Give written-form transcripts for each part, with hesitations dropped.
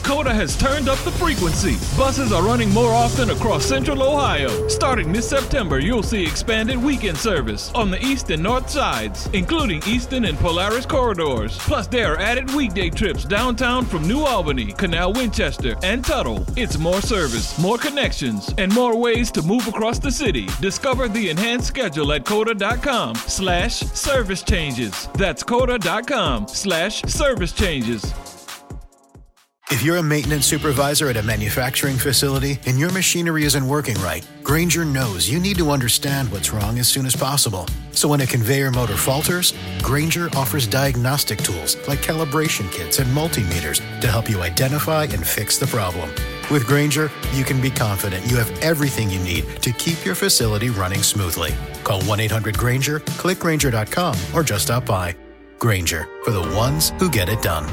Coda has turned up the frequency. Buses are running more often across Central Ohio. Starting this September, you'll see expanded weekend service on the east and north sides, including Easton and Polaris corridors. Plus, there are added weekday trips downtown from New Albany, Canal Winchester, and Tuttle. It's more service, more connections, and more ways to move across the city. Discover the enhanced schedule at coda.com/service changes. That's coda.com/service changes. If you're a maintenance supervisor at a manufacturing facility and your machinery isn't working right, Grainger knows you need to understand what's wrong as soon as possible. So when a conveyor motor falters, Grainger offers diagnostic tools like calibration kits and multimeters to help you identify and fix the problem. With Grainger, you can be confident you have everything you need to keep your facility running smoothly. Call 1-800-GRAINGER, click Grainger.com, or just stop by. Grainger, for the ones who get it done.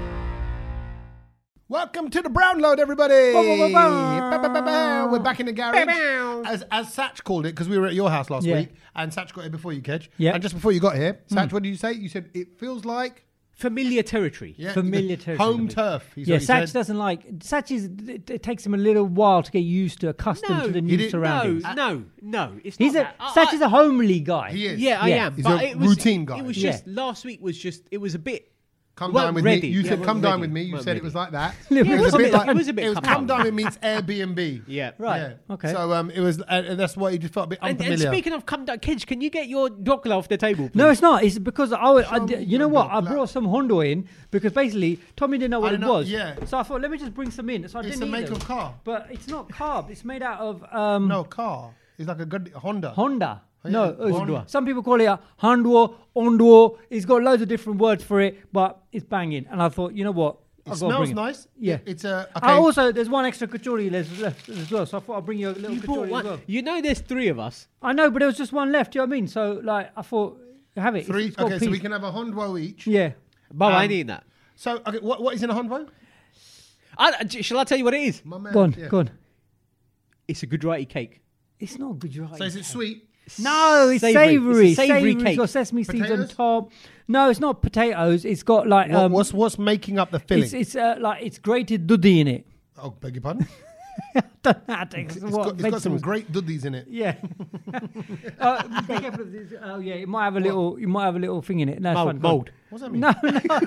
Welcome to the Brown Load, everybody. We're back in the garage, as Satch called it, because we were at your house last week, and Satch got here before you, Kedge. Yeah. And just before you got here, Satch, what did you say? You said it feels like familiar territory. Yeah, familiar territory. Home turf. Yeah, Satch doesn't like. Satch it takes him a little while to get used to, accustomed to the new surroundings. No, it's not that. Satch is a homely guy. He is. Yeah, I am. He's but a routine guy. It was just last week was just it was a bit. Come dine with me. You said come dine with me. You said it was like that. It was a bit like- It was come dine with me. It's Airbnb. Yeah. Right. Yeah. Okay. So it was, and that's why he just felt a bit unfamiliar. And speaking of come down, kids, can you get your Dracula off the table? Please? No, it's not. It's because you know what? I black. brought some Hondo in because basically Tommy didn't know what it was. Yeah. So I thought, let me just bring some in. So I It's didn't a eat make them. of car. But it's not carb. It's made out of No, car. It's like a good Honda. Honda. Oh, No, yeah. Honda. some people call it a Honduo, Onduo. It's got loads of different words for it, but it's banging. And I thought, you know what? It I've got to smells bring it. nice. Yeah. It's a. Okay. Also, there's one extra kachori left as well, so I thought I'd bring you a little You brought kachori one. as well. You know, there's three of us. I know, but there was just one left. Do you know what I mean? So, like, I thought, have it. Three. It's got Okay, so peas. we can have a Honda each. Yeah. But I ain't eating that. So, okay, what is in a Honda? Shall I tell you what it is? My man. Go on, yeah. go on. It's a Gujarati cake. It's not Gujarati. So is it sweet? No, it's Savoury. savoury. It's a savoury It's cake. got sesame seeds on Potatoes? top. No, it's not potatoes. It's got like What's making up the filling? it's like it's grated dudhi in it. Oh, beg your pardon. Don't know how to It's got some great duddies in it. Yeah. Be careful of this. Oh yeah, it might have a little. You might have a little thing in it. No, it's fine. Go on. Mold. What's that mean? No.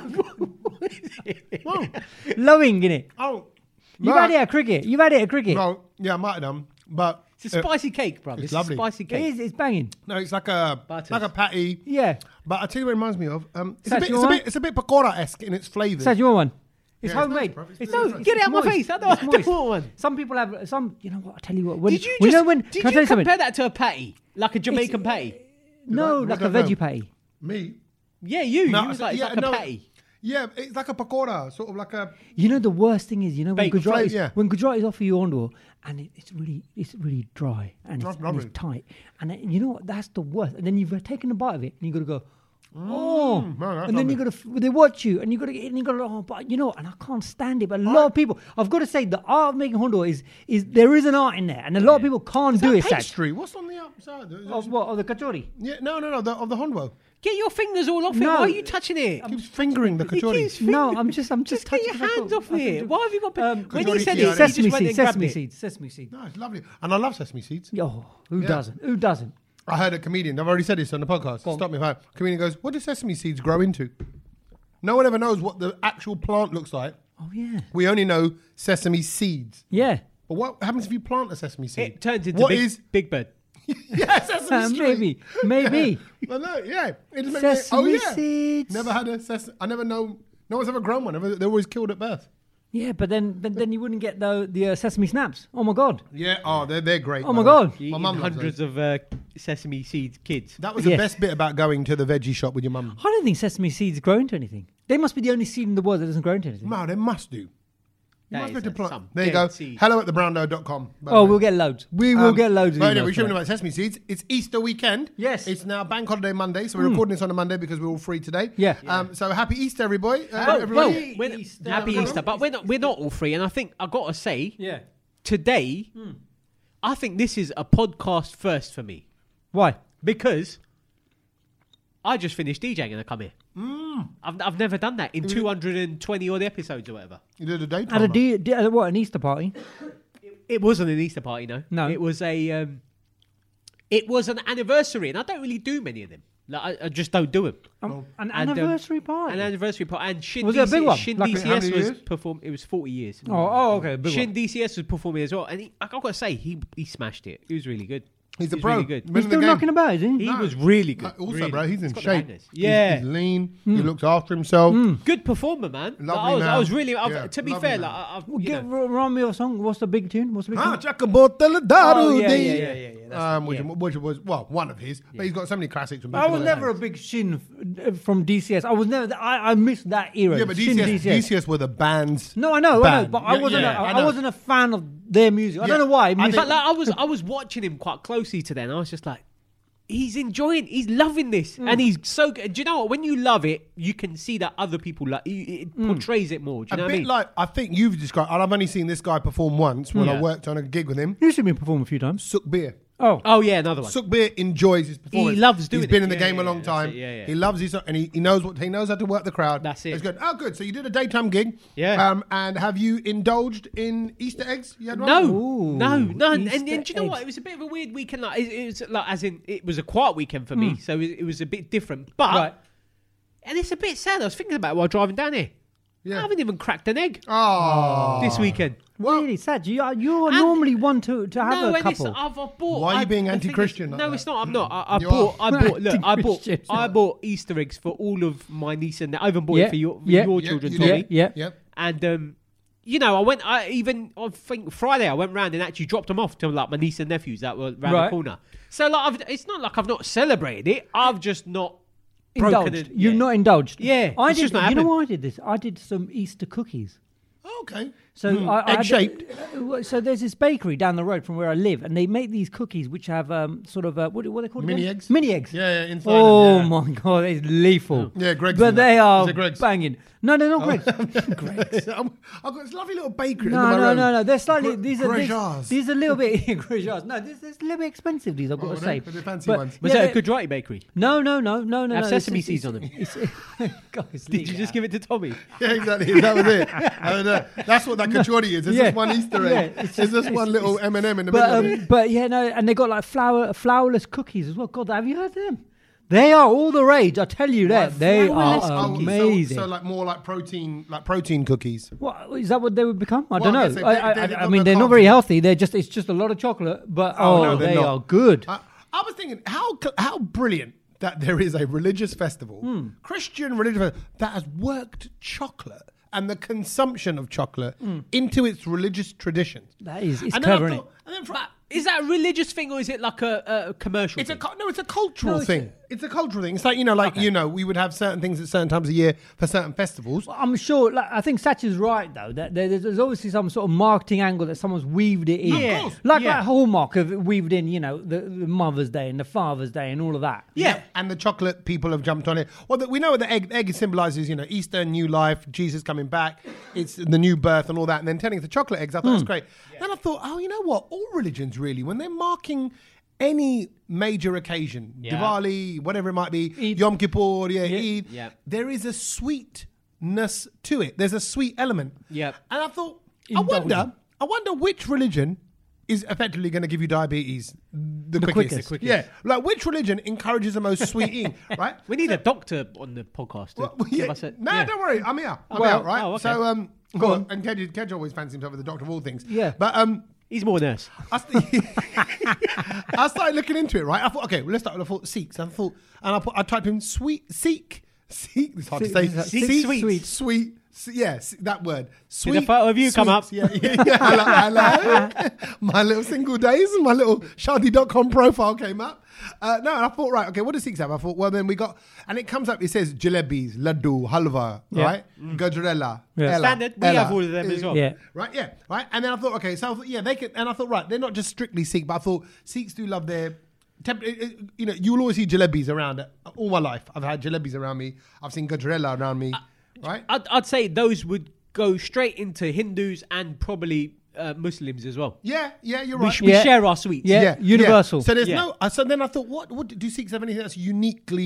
Whoa. Lowing in it. Oh. You've had it at cricket. You've had it at cricket. No, yeah, I might have done, but It's a spicy cake, bro. it's A lovely. spicy It cake. is. It's banging. no, it's like a Butters. patty. Yeah. But I tell you what it reminds me of. Saj, you want It's a bit pakora-esque in its flavours. Saj, you want one? It's Yeah, it's homemade. nice, bruv. It's It's really no, nice. Get it out of my moist. face. I don't It's moist. want one. Some people have some. You know what? I tell you what. When, Did you when just? know when? Did Can I tell you you something? compare that to a patty, like a Jamaican patty? No, I like a don't know. veggie patty. Me? Yeah, you. No, you was like, it's like a patty. Yeah, it's like a pakora, sort of like a. You know the worst thing is, you know, when Bacon Gujaratis, flavour, yeah. when Gujaratis offer you onduo, and it's really dry and That's it's lovely. tight, and then, you know what? That's the worst. And then you've taken a bite of it, and you got to go, oh, no, that's and then you got to. They watch you, and you got to, and you got to. Oh, but you know, and I can't stand it. But a lot of people, I've got to say, the art of making onduo is there is an art in there, and a lot of people can't Is do that it. Saj. pastry? What's on the outside? Of what? Of the kachori? Yeah, no, of the honwo. Get your fingers all off it. No. Why are you touching it? Keeps fingering the He kachori. keeps No, I'm just Just get touching your hands off it. Why have you got? When Kachori he said key, it, he just sesame went seeds, and grabbed sesame it. seeds, sesame seeds. No, it's lovely. And I love sesame seeds. Oh, who Yeah. doesn't? Who doesn't? I heard a comedian, I've already said this on the podcast, on. stop me if I... Comedian goes, what do sesame seeds grow into? No one ever knows what the actual plant looks like. Oh yeah, We only know sesame seeds. yeah. But what happens if you plant a sesame seed? It turns into What big, is- Big Bird. Yeah, sesame street. Maybe. Well, no, yeah. It just makes me, Sesame yeah. seeds. Never had a sesame... I never know... No one's ever grown one. They're always killed at birth. Yeah, but then you wouldn't get the sesame snaps. Oh my god. Yeah, oh, they're great. Oh my by the way. God. My Eating mum loves hundreds those. of sesame seeds kids. That was the Yes. best bit about going to the veggie shop with your mum. I don't think sesame seeds grow into anything. They must be the only seed in the world that doesn't grow into anything. No, they must do. You That must is be able to plant. some There you dead go. seed. Hello at thebrowndo.com. by the Oh, way. we'll get loads. We will get loads. But of anyway, emails we for shouldn't that. about sesame seeds. It's Easter weekend. Yes. It's now Bank Holiday Monday, so we're recording this on a Monday because we're all free today. Yeah. So happy Easter, everybody. Well, everybody. happy Easter, but we're not all free. And I think I got to say, Yeah. today, I think this is a podcast first for me Why? because I just finished DJing and I come here. I've never done that in 220 odd episodes or whatever. You did a daytime. What, an Easter party? It wasn't an Easter party, no. No. It was it was an anniversary, and I don't really do many of them. Like, I just don't do them. An anniversary party? An anniversary party. And Shin Was it a big one? Shin Like how many DCS was years? performing. It was 40 years. Oh, okay. Big Shin one. DCS was performing as well, and I've got to say, he smashed it. He was really good. He's a He was pro. really good. Been He's in the still game. knocking about, is he? He was really good. Also, really. bro, he's in got the shape. bangers. Yeah. He's lean. He looks after himself. Good performer, man. Lovely I was man. really. Yeah, To be lovely fair, man. Remind me of a song. What's the big tune? What's the big tune? Oh, yeah. That's Which was one of his, but he's got so many classics. From I was before never that. a big Shin from DCS. I was never. I missed that era. Yeah, but Shin DCS were the bands. No, I know, band. but I wasn't. Yeah, I know. wasn't a fan of their music. I don't know why. But like, I was watching him quite closely today, and I was just like, he's loving this, and he's so good. Do you know what? When you love it, you can see that other people like it portrays it more. Do you know what I mean? Like I think you've described. And I've only seen this guy perform once when I Yeah. worked on a gig with him. You've seen me perform a few times. Sook Beer. Oh yeah, another one. Sook Beer enjoys his performance. He loves doing He's been it. in the Yeah, game a yeah, long that's time. it, yeah. He loves his and he knows how to work the crowd. That's it. It's good. Oh, good. So you did a daytime gig. Yeah. And have you indulged in Easter eggs? You had one? No, Ooh, no. And Easter do you know what? eggs. It was a bit of a weird weekend. Like it was like, as in, it was a quiet weekend for me, so it was a bit different. But Right. and it's a bit sad. I was thinking about it while driving down here. Yeah. I haven't even cracked an egg Oh. this weekend. Really sad. You're normally one to have No, a and it's, couple. I've bought. Why are you being the thing is- anti-Christian like No, that? it's not. I'm not. I You bought. are. Anti-Christian. I bought Easter eggs for all of my niece and I even bought Yeah, it for your yeah. children, you Tommy. did. Yeah. Yep. And I think Friday I went round and actually dropped them off to like my niece and nephews that were round Right. the corner. So like, it's not like I've not celebrated it. I've just not broken Indulged. it. You've Yeah. not indulged. Yeah, I it's did. just not You know happened. why I did this? I did some Easter cookies. Okay. So I had- Egg-shaped? So there's this bakery down the road from where I live, and they make these cookies which have sort of what are they called? Mini again? eggs? Mini eggs. Yeah, inside. Oh them, yeah. my god, it's lethal. Yeah, Greg's But in they that. are Is it Greg's? banging. No, they're not Greg's. Greg's. I've got this lovely little bakery. under my No, road. no. They're slightly. These are Grejars. these are a little bit Grejars. No, this is a little bit expensive. These I've got Oh, to are say. they? Are they fancy But, ones? Was yeah, that a Gujarati bakery? No. Have no, sesame it's- seeds on them. Guys, Did you just give it to Tommy? Yeah, exactly. That was it. That's what that kachori is. It's Yeah. just one Easter egg. Yeah, it's just one little M&M in the But middle of it. but yeah, no, and they got like flourless cookies as well. God, have you heard of them? They are all the rage. I tell you that they flourless are cookies. amazing. So like more like protein cookies. What is that? What they would become? I Well, don't I know. guess they've I got mean, the they're not carbs very in it. healthy. It's just a lot of chocolate. But No, they're they not. are good. I was thinking how brilliant that there is a religious festival, Christian religious festival, that has worked chocolate and the consumption of chocolate into its religious traditions. That is, it's And then I clever, isn't it? thought- and then But is that a religious thing or is it like a commercial It's thing? it's a cultural No, it's thing. It's a cultural thing. It's like, we would have certain things at certain times of year for certain festivals. I'm sure. Like, I think Satch is right though. That there's obviously some sort of marketing angle that someone's weaved it in. Yeah, of course. Like Yeah. that Hallmark have weaved in. The Mother's Day and the Father's Day and all of that. Yeah. And the chocolate people have jumped on it. Well, we know the egg symbolizes, Easter, new life, Jesus coming back. It's the new birth and all that. And then turning to chocolate eggs, I thought that's great. Then I thought, you know what? All religions really, when they're marking any major occasion, Yeah. Diwali, whatever it might be, Eid. Yom Kippur, Eid, Yeah. there is a sweetness to it. There's a sweet element. Yeah. And I thought, Indulgent. I wonder which religion is effectively going to give you diabetes the quickest. quickest. The quickest. Yeah. Like which religion encourages the most sweet eating, right? We need a doctor on the podcast to Well, give yeah. us a... No, yeah. don't worry. I'm here. I'm Well, here, right? oh, okay. So, Go on. and Kedge always fancies himself as the doctor of all things. Yeah. But He's more nurse. I started looking into it, right? I thought, okay, well, let's start with I thought Sikhs. And I typed in Sikh. It's hard to say. Sweet. Yes, that word. Sweet. Did a photo of you come up? Yeah. Hello. My little single days and my little Shadi.com profile came up. No, and I thought, right, okay, what does Sikhs have? I thought, well, then we got, and it comes up, it says jalebis, laddu, halwa, Yeah. right? Gajrela. Yeah. Ella, Standard. We Ella. have all of them as well. Yeah. Right, yeah, right. And then I thought, okay, so I thought, yeah, they could, and I thought, right, they're not just strictly Sikh, but I thought Sikhs do love their, you will always see jalebis around. All my life, I've had jalebis around me. I've seen gajrela around me, right? I'd say those would go straight into Hindus and probably Muslims as well. Yeah, you're We, right. we Yeah. share our sweets. Yeah. universal. So there's Yeah. so then I thought, what do Sikhs have anything that's uniquely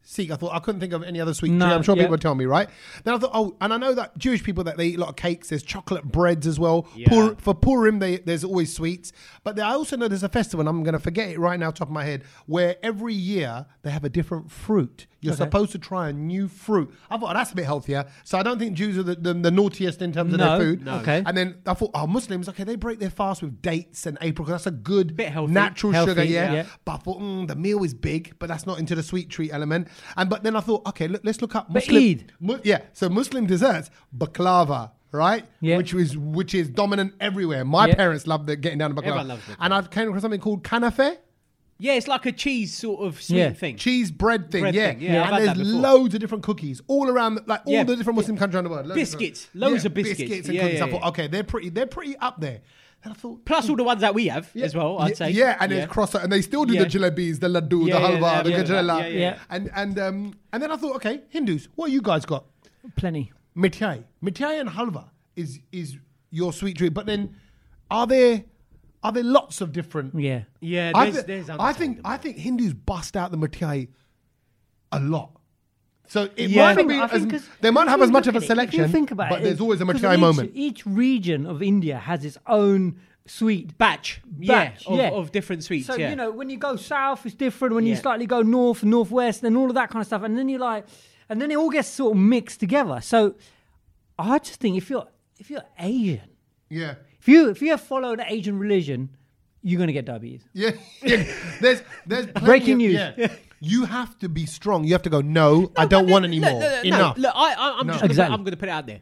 Sikh. I thought I couldn't think of any other sweet No, treat. I'm sure yeah. people would tell me, right? Then I thought, and I know that Jewish people that they eat a lot of cakes. There's chocolate breads as well. Yeah. For Purim, there's always sweets. But I also know there's a festival, and I'm going to forget it right now, top of my head, where every year they have a different fruit. You're supposed to try a new fruit. I thought that's a bit healthier. So I don't think Jews are the naughtiest in terms of No, their food. no. Okay. And then I thought, Muslims, okay, they break their fast with dates and apricots. That's a good Bit healthy. natural Healthy, sugar, yeah. yeah. But I thought the meal is big, but that's not into the sweet treat element. But then I thought, okay, let's look up But Muslim. Eid. So Muslim desserts, baklava, right? Yeah. Which is dominant everywhere. My Yeah. parents loved getting down to baklava. Everyone loves baklava. And I came across something called kanafe. Yeah, it's like a cheese sort of sweet Yeah. thing. Cheese bread thing, Bread yeah. thing, yeah, I've And had there's that before. loads of different cookies all around, all Yeah. the different Muslim countries around the world. Loads of Biscuits, different- loads of biscuits. and Yeah, cookies. yeah, I thought, yeah. okay, they're pretty up there. And I thought, Plus all the ones that we have as well, I'd say. yeah, and there's croissant, and they still do Yeah. the jalebis, the laddu, Yeah, the halwa, yeah, the yeah, gajrela, yeah, yeah. and then I thought, okay, Hindus, what you guys got? Plenty. Mithai and halwa is your sweet treat, but then are there lots of different? Yeah. Yeah, I, there's thi- I think Hindus bust out the mithai a lot. So it Yeah. might I not think- be I think 'cause they might if have you as much look of a at it, selection, if you think about but it, there's always a 'cause mithai moment. Each region of India has its own sweet batch. batch, Of different sweets. So yeah. you know, when you go south, it's different. When you Yeah. slightly go north, northwest, and all of that kind of stuff, and then and then it all gets sort of mixed together. So I just think if you're Asian, Yeah. if you follow the Asian religion, you're gonna get diabetes. Yeah, there's plenty Breaking of- news. Yeah. You have to be strong. You have to go. No, I don't want any more. Enough. Look, I'm No. just gonna Exactly. I'm going to put it out there.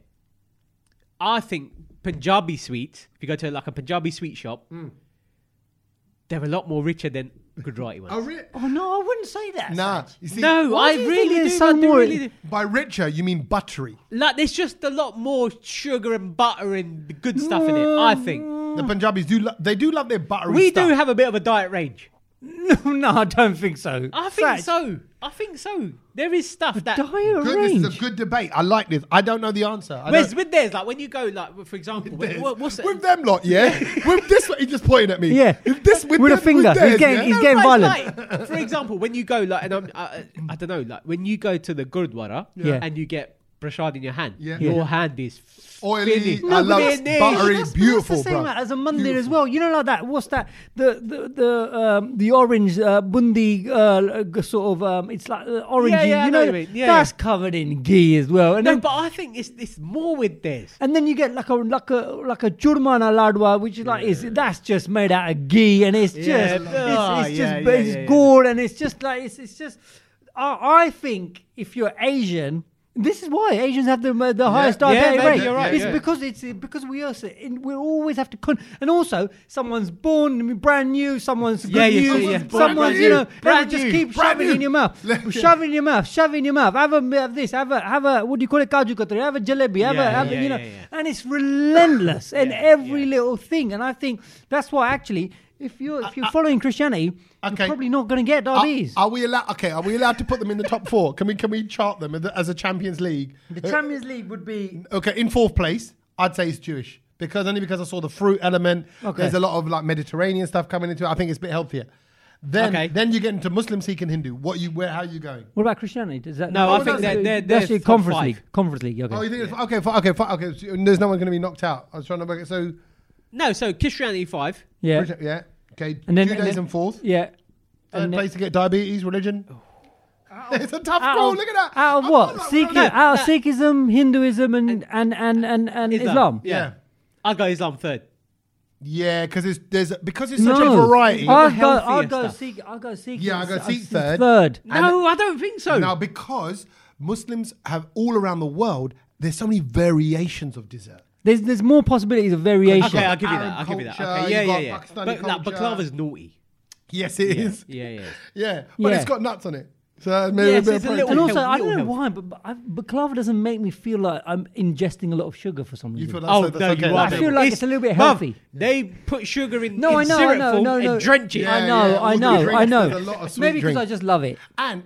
I think Punjabi sweets, if you go to like a Punjabi sweet shop, they're a lot more richer than Gujarati ones. Oh, really? Oh no, I wouldn't say that. Nah. Saj. You see, No, Why I do you really think there's do. so I do more- really do. by richer you mean buttery. Like, there's just a lot more sugar and butter and the good stuff in it, I think. The Punjabis they do love their buttery We stuff. do have a bit of a diet range. No, I don't think so. I think Saj, so. I think so. There is stuff that... Diet Good, this range. is a good debate. I like this. I don't know the answer. I Where's don't- with theirs, like when you go, like for example, what's with them lot, yeah. With this, he just pointing at me. Yeah. With this, With them, a finger. theirs, He's getting- yeah? he's No, getting but violent. it's like, for example, when you go like, and I don't know, like when you go to the Gurdwara Yeah. and you get prasad in your hand, Yeah. your Yeah. hand is Oily. finished. I love Finish. buttery, That's beautiful, the same bro. as a mandir as Beautiful. well. You know, like that. What's that? The orange bundi sort of. It's like orangey. Yeah, I you know know, what you mean. Yeah, that's covered in ghee as well. And No, then but I think it's more with theirs. and then you get like a churmana ladwa, which is that's just made out of ghee, and it's just Yeah. it's gourd, and it's just like it's just. I think if you're Asian. This is why Asians have the highest Yeah, diabetic maybe rate. you're right, It's yeah. because we always have to and also someone's born brand new, someone's good Yeah, news, yeah. Brand someone's new, brand brand just new, keep brand shoving new. in your mouth, shove in your mouth, shove in your mouth. Have a bit of this, have a what do you call it, kaju katri, have a jalebi, have a yeah, you know, yeah. and it's relentless in every yeah. little thing. And I think that's why actually, if you're following Christianity, Okay. you're probably not going to get diabetes. Are we allowed? Okay, are we allowed to put them in the top four? Can we chart them as a Champions League? The Champions League would be. Okay, in fourth place, I'd say it's Jewish because I saw the fruit element. Okay. There's a lot of like Mediterranean stuff coming into it. I think it's a bit healthier. Then you get into Muslim, Sikh, and Hindu. How are you going? What about Christianity? Does that? No, I think they're that's your top conference five. league. Conference league. Okay. Oh, you think it's okay. So there's no one going to be knocked out. I was trying to work it. So No, so Christianity 5. Yeah. yeah, okay. And then- Judaism and then- fourth. Yeah. Third And place to get diabetes, religion. It's a tough out call. of- Look at that. Out of I'm what? not- Sikh, no, out of Sikhism, Hinduism, and Islam. Yeah. I'll go Islam third. Yeah, because it's such a variety. I'll healthier go stuff. Sikh. I'll go Sikh. Yeah, I'll go Sikh third. Third. No, I don't think so. Now, because Muslims have all around the world, there's so many variations of dessert. There's more possibilities of variation. Okay, I'll give you that. Arab I'll give you that. culture, Okay, you've got yeah. Pakistani But like, culture. baklava's naughty. Yes, it is. Yeah. Yeah, but Yeah. it's got nuts on it. So maybe Yes, a bit it's of a little- And protein. also, I Little don't know health. why, but baklava doesn't make me feel like I'm ingesting a lot of sugar for some You reason. feel that's, Oh, that's no, okay. you are. I feel like it's a little bit healthy. They put sugar in, No, I in know, syrup I know, form no, no. and drench it. Yeah, I know, all I the know, drinks, I know. there's a lot of sweet Maybe because drinks. I just love it. And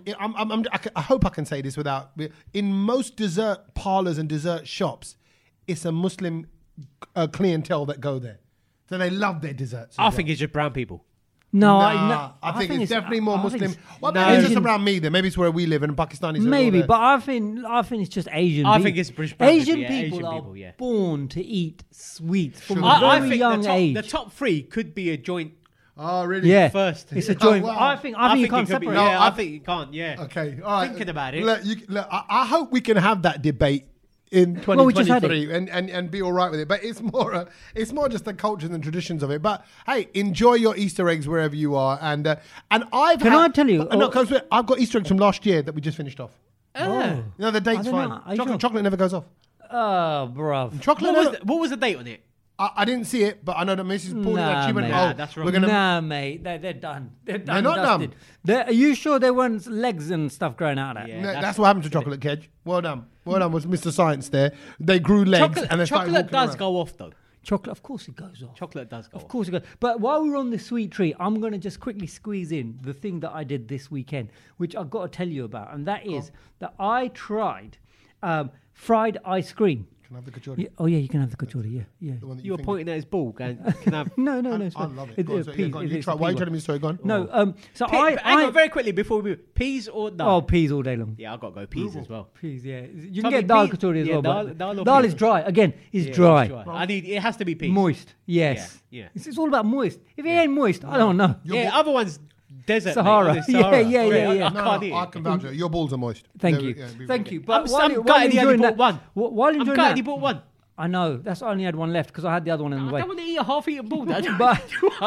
I hope I can say this without. In most dessert parlors and dessert shops, it's a Muslim clientele that go there, so they love their desserts. I think it's just brown people. No, I think it's definitely more I think Muslim. it's- Well, No. maybe it's just Asian- around me then. Maybe it's where we live and Pakistanis. Maybe, but I think it's just Asian. I people. think it's British preference, Asian yeah, people Asian are people, yeah. born to eat sweets from Sure. a I very think young age. the top three could be a joint Oh, really? yeah, first. it's a joint. wow. I think you can't it could be- separate. Yeah, No, I I- think you can't. Yeah. Okay, all right. Thinking about it. Look, I hope we can have that debate in Well, we just had 2023 and be all right with it. But it's more just the cultures and traditions of it. But hey, enjoy your Easter eggs wherever you are. And I've Can I tell you- No, because I've got Easter eggs from last year that we just finished off. Oh. You know, the date's don't fine. know. Are you sure? Chocolate never goes off. Oh, bruv. Chocolate. What was the date on it? I didn't see it, but I know that Mrs. Paul she went, mate. oh, That's we're wrong. gonna. Nah, mate, they're done. They're done. not dusted. Are you sure there weren't legs and stuff growing out of that? Yeah. No, that's that's what happened to Chocolate Kedge. Well done. Well done was Mr. Science there. They grew legs and they started Chocolate walking does around. go off though. Chocolate, of course, it goes off. Chocolate does go Of off. course it goes. But while we're on the sweet treat, I'm going to just quickly squeeze in the thing that I did this weekend, which I've got to tell you about, and that is that I tried fried ice cream. Can I have the kachori? Yeah, oh yeah, you can have the kachori. Yeah. The one that You were think- pointing at his ball, going, "Can I have?" No, it's I fine. love it. Go on, so, yeah, go on. You it's try. the Why are you pea telling me the story? Go on. one. No, so Hang I on, very quickly before we move. Peas or no? oh peas all day long. Yeah, I got to go peas as well. Peas, yeah. You Tell can me get dal pea- kachori as yeah, well. but dal or dal pea? is dry. Again, it's Yeah, dry. it's I need. It has to be peas. Moist. Yes. Yeah. It's all about moist. If it ain't moist, I don't know. Yeah, other ones desert. Sahara. Mate, Sahara. Yeah. I No, can't eat I it. can vouch for it. Your balls are moist. Thank They're- you. yeah, be Thank really- you. But I'm gutted he only enjoying bought that, one. while I'm enjoying gutted he that, bought one. I know. That's I only had one left because I had the other one in the I way. don't want to eat a half-eaten ball. Dad. But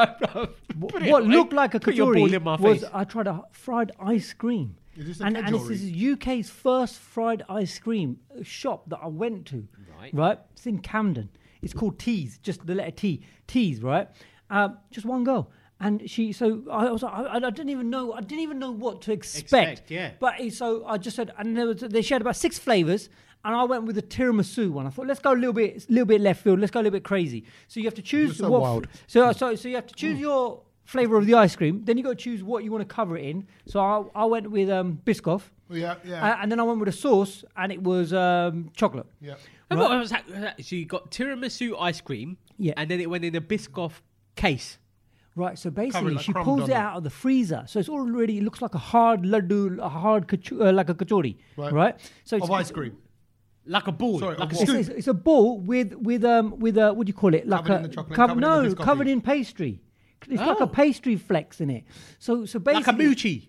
Put it what away. looked like a Put your ball kachori in my was face. I tried a fried ice cream. Is this a and this kajori? is UK's first fried ice cream shop that I went to. Right? It's in Camden. It's called Tees, just the letter T. Tees, right? Just one girl. And so I was like, I didn't even know what to expect. Yeah. But so I just said, and they shared about 6 flavors, and I went with the tiramisu one. I thought, let's go a little bit left field. Let's go a little bit crazy. So you have to choose You're so what. wild. So you have to choose your flavor of the ice cream. Then you got to choose what you want to cover it in. So I went with Biscoff. Yeah. And then I went with a sauce, and it was chocolate. Yeah. And what was that? So you got tiramisu ice cream, Yeah. and then it went in a Biscoff case. Right, so basically Covered like she crumbs pulls on it it. out of the freezer, so it's already, it looks like a hard laddu, like a kachori, right? So Of ice cream. Like a ball. Sorry, like a a ball. scoop. it's a ball with what do you call it? Like Covered in the chocolate, covered in the Biscoff covered thing. in pastry. It's like a Oh. pastry flex in it. So basically, Like a moochie.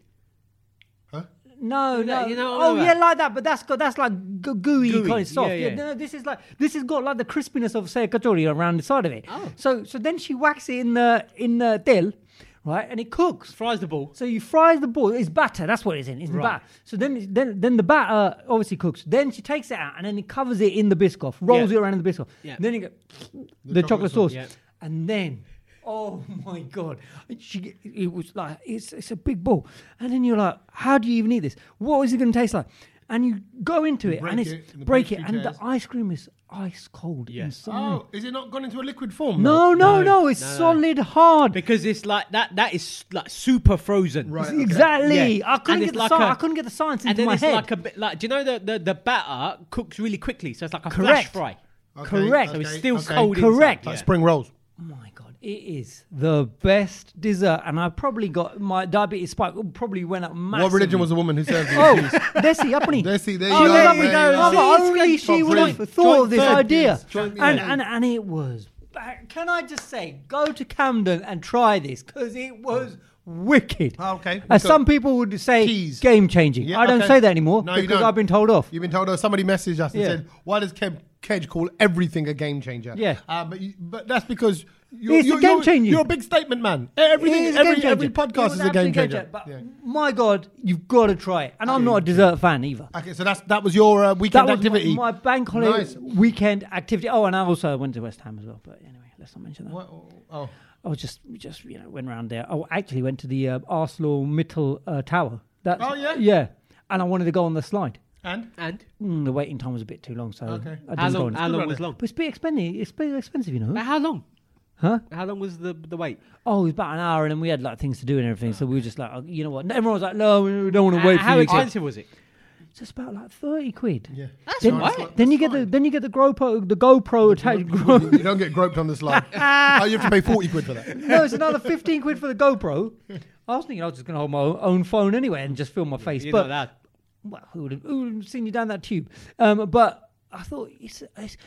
No. you know what I'm Oh on yeah, about? like that. But that's like gooey, Gooey, kind of soft. yeah, yeah. No, this has got like the crispiness of say a kachori around the side of it. Oh. So then she whacks it in the tel, right, and it cooks. Fries the ball. So you fry the ball. It's batter. That's what it's in. It's Right. batter. So then the batter obviously cooks. Then she takes it out and then it covers it in the Biscoff, rolls Yeah. it around in the Biscoff. Yeah. Then you get the chocolate sauce, Yeah. and then oh my god, it was like it's a big ball, and then you're like, how do you even eat this? What is it going to taste like? And you go into it break and it, it's and the break it, pastry and the tears. ice cream is ice cold Yes. inside. Oh, is it not gone into a liquid form? No, it's solid hard. Because it's like that is like super frozen. Right. Okay. Exactly. Yeah. I couldn't And get it's the like I couldn't get the science And into then my it's head. like a bit like, do you know the batter cooks really quickly, so it's like a Correct. flash fry. Correct. So it's still cold Correct. inside. Like spring rolls. Oh my god, it is the best dessert, and I probably got my diabetes spike. Probably went up massively. What religion was the woman who served you? Oh, Desi, uppity. Desi, there you Oh, go. there we there go. you Oh, go. only she would have Joint thought of this third. idea. Joint And it was. Can I just say, go to Camden and try this because it was wicked. Oh, okay. As So- some people would say, Teas. game changing. Yeah, I don't okay. say that anymore No, you because don't. I've been told off. You've been told. Somebody messaged us and Yeah. said, "Why does Kedge call everything a game changer?" Yeah. But that's because you're, It's a game changer. You're a big statement man. Everything, It is a game every changer. podcast It was is a game absolute changer. But Yeah. my God, you've got to try it. And I'm not a dessert fan either. Okay, so that was your weekend That was activity. my bank holiday Nice. weekend activity. Oh, and I also went to West Ham as well. But anyway, let's not mention that. What? Oh, I was just went around there. I actually went to the Arsenal Mittel Tower. That's, Oh, yeah? Yeah. And I wanted to go on the slide. and And The waiting time was a bit too long, so Okay. I how didn't go long? on. How long was long? But it's a bit expensive. It's a bit expensive, you know. But how long? Huh? How long was the wait? Oh, it was about an hour, and then we had like things to do and everything. So we were just like, you know what? Everyone was like, no, we don't want to wait for How you. expensive was it? just about like 30 quid. Yeah. That's Then, all right. then you get the GoPro attached. You don't get groped on the slide. Oh, you have to pay 40 quid for that. No, it's another 15 quid for the GoPro. I was thinking I was just going to hold my own phone anyway and just film my face. You're But not that. well, who would have seen you down that tube? But I thought it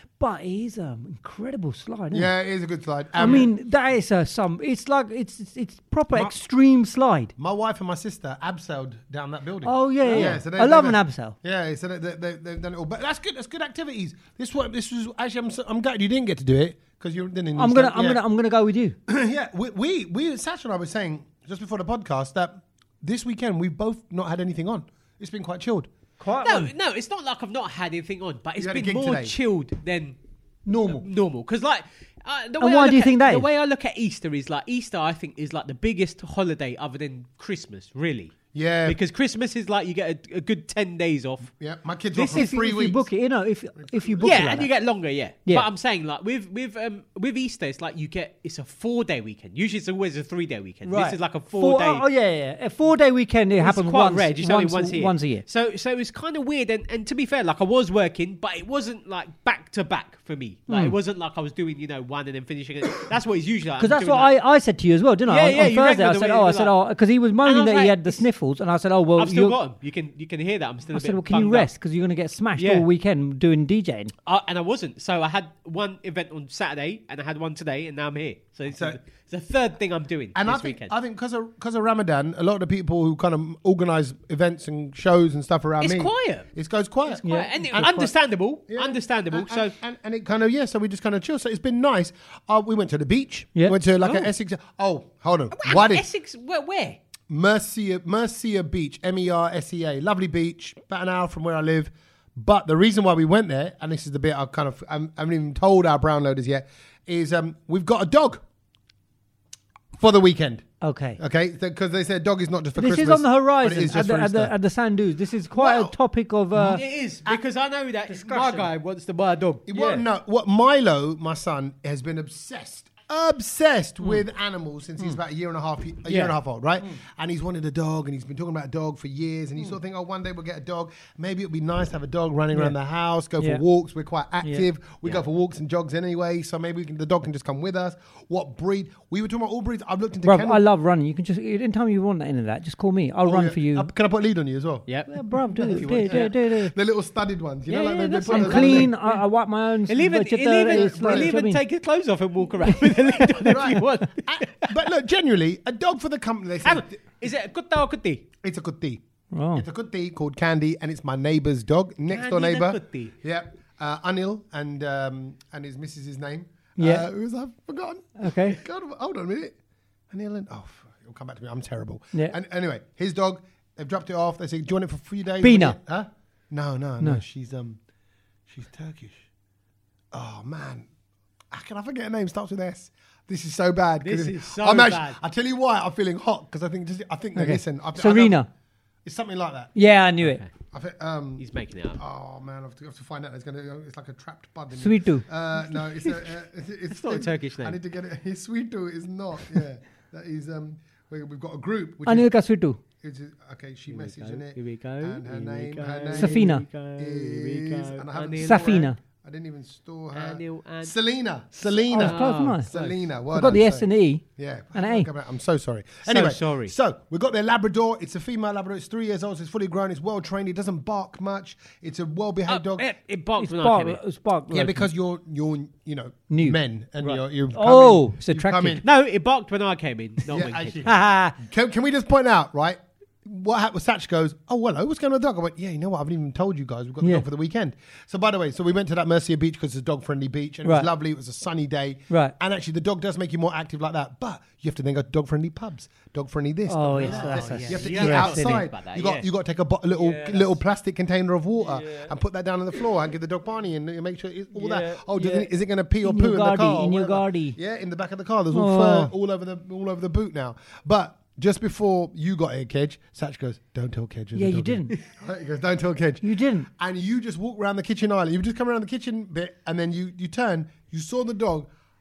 is an incredible slide. Isn't it? Yeah, it is a good slide. I mean, that is it's like it's proper extreme slide. My wife and my sister abseiled down that building. Oh yeah. so I love an abseil. Yeah, so they've done it all. But that's good. That's good activities. This was actually. I'm glad you didn't get to do it because you didn't. I'm gonna go with you. Yeah, we Sasha and I were saying just before the podcast that this weekend we've both not had anything on. It's been quite chilled. No, it's not like I've not had anything on, but it's had a been gig more today. chilled than Normal. Because like, the And way why I do you look think at, that the is? way I look at Easter is like Easter. I think is like the biggest holiday other than Christmas, really. Yeah. Because Christmas is like you get a good 10 days off. Yeah, my kids are off for If 3 you weeks. book it, if you book it, Yeah, like and that. you get longer, yeah. Yeah. But I'm saying like with Easter, it's like it's a 4-day weekend. Usually it's always a 3-day weekend. This is like a 4-day. Oh yeah. A 4-day weekend. It happens quite once. rare. Just only once a year. Once a year. So it's kind of weird. And to be fair, like I was working, but it wasn't like back to back for me. Like it wasn't like I was doing one and then finishing it. That's what it's usually like. Because that's what I said to you as well, didn't I? Yeah, On you Thursday, reckon I the said, way you were like- because he was moaning And I was that he like, had the sniffles, and I said, oh well, I've still got them. You can hear that. I'm still. I A said, bit well, can you bunged up. rest because you're going to get smashed Yeah. all weekend doing DJing. And I wasn't. So I had one event on Saturday, and I had one today, and now I'm here. So it's the third thing I'm doing And this weekend. I think because of Ramadan, a lot of the people who kind of organise events and shows and stuff around It's me, quiet. It goes quiet. Quite- and understandable. Yeah. Understandable. So and it kind of so we just kind of chill. So it's been nice. We went to the beach. Yeah. We went to like an Essex. Oh, hold on. What is Essex? Where? Mercia Beach? MERSEA. Lovely beach. About an hour from where I live. But the reason why we went there, and this is the bit I haven't even told our brown loaders yet, is we've got a dog for the weekend. Okay. Okay, because they said dog is not just for This Christmas. is on the but it horizon is just for Easter. at the Sand Dunes. This is quite Well, a topic of. It is because I know that my guy wants to buy a dog. What Milo, my son, has been obsessed with animals since he's about a year and a half old, right? And he's wanted a dog, and he's been talking about a dog for years. And you sort of think, oh, one day we'll get a dog. Maybe it'd be nice to have a dog running around the house, go for walks. We're quite active. We go for walks and jogs anyway, so maybe the dog can just come with us. What breed? We were talking about all breeds. I've looked into. Bruv, kennel- I love running. You can just anytime you want any of that, just call me. I'll run for you. Can I put a lead on you as well? Yep. Yeah, bruv, do If you want. it. The little studded ones, you know, Yeah, like they that's put I'm the- clean. I wipe my own. He'll even take his clothes off and walk around with a lead on if you want. But look, generally, a dog for the company. They say Is it a kutta or kutti? it's a kutti. Oh. It's a kutti called Candy, and it's my neighbour's dog, next door Candy the neighbour. kutti. Yeah, Anil and his missus' name. Yeah. Who was I've forgotten. Okay. God, hold on a minute. Anil and it'll come back to me. I'm terrible. Yeah. And anyway, his dog. They've dropped it off. They say, "Do you want it for 3 days?" Bina. Huh? No. She's Turkish. Oh man, how can I forget her name? Starts with S. This is so bad. This is so I'm bad. I tell you why I'm feeling hot because I think they Okay. listen. Serena. It's something like that. Yeah, I knew it. I think, He's making it up. oh man, I have to find out. It's like a trapped bud. In Sweet too. No, it's not a Turkish I name. need to get it. His sweet too is not. Yeah, that is. We've got a group. Which Anil ka sweet too. okay, she messaged in it. Here we go. And her name. Safina. Is, and I haven't Anil. Safina. I didn't even store her. Anil and- Selena. Oh, it's close, nice. Selena. Well I've got done, the S so- and E. Yeah. And an A. I'm so sorry. Anyway, sorry. So we've got their Labrador. It's a female Labrador. It's 3 years old. So it's fully grown. It's well trained. It doesn't bark much. It's a well-behaved dog. It barked It's when I came in. spark. Yeah, because you're New. men and you're Oh, it's you come attractive. in. No, it barked when I came in, not when actually. Kid. Ha Can we just point out, right? What happened? Satch goes, oh, hello, what's going on with the dog? I went, yeah, you know what? I haven't even told you guys. We've got the Yeah. dog for the weekend. So, by the way, we went to that Mercia Beach because it's a dog-friendly beach, and it was Right. lovely. It was a sunny day. Right. And actually, the dog does make you more active like that. But you have to then go to dog-friendly pubs, dog-friendly this. Oh, dog-friendly yes, that. that's a You have to Yeah, eat yeah. outside. About that, You yeah. got to take a little plastic container of water and put that down on the floor and give the dog Barney and make sure it's all Yeah, that. Oh, yeah. is it going to pee or In poo your in the gardy, car? or in your whatever? gardy. Yeah, in the back of the car. There's all Oh. fur all over the boot now. But just before you got here, Kedge, Satch goes, don't tell Kedge. there's a Yeah, you dog here." didn't. Right, he goes, don't tell Kedge. You didn't. And you just walk around the kitchen island. You just come around the kitchen bit and then you turn, you saw the dog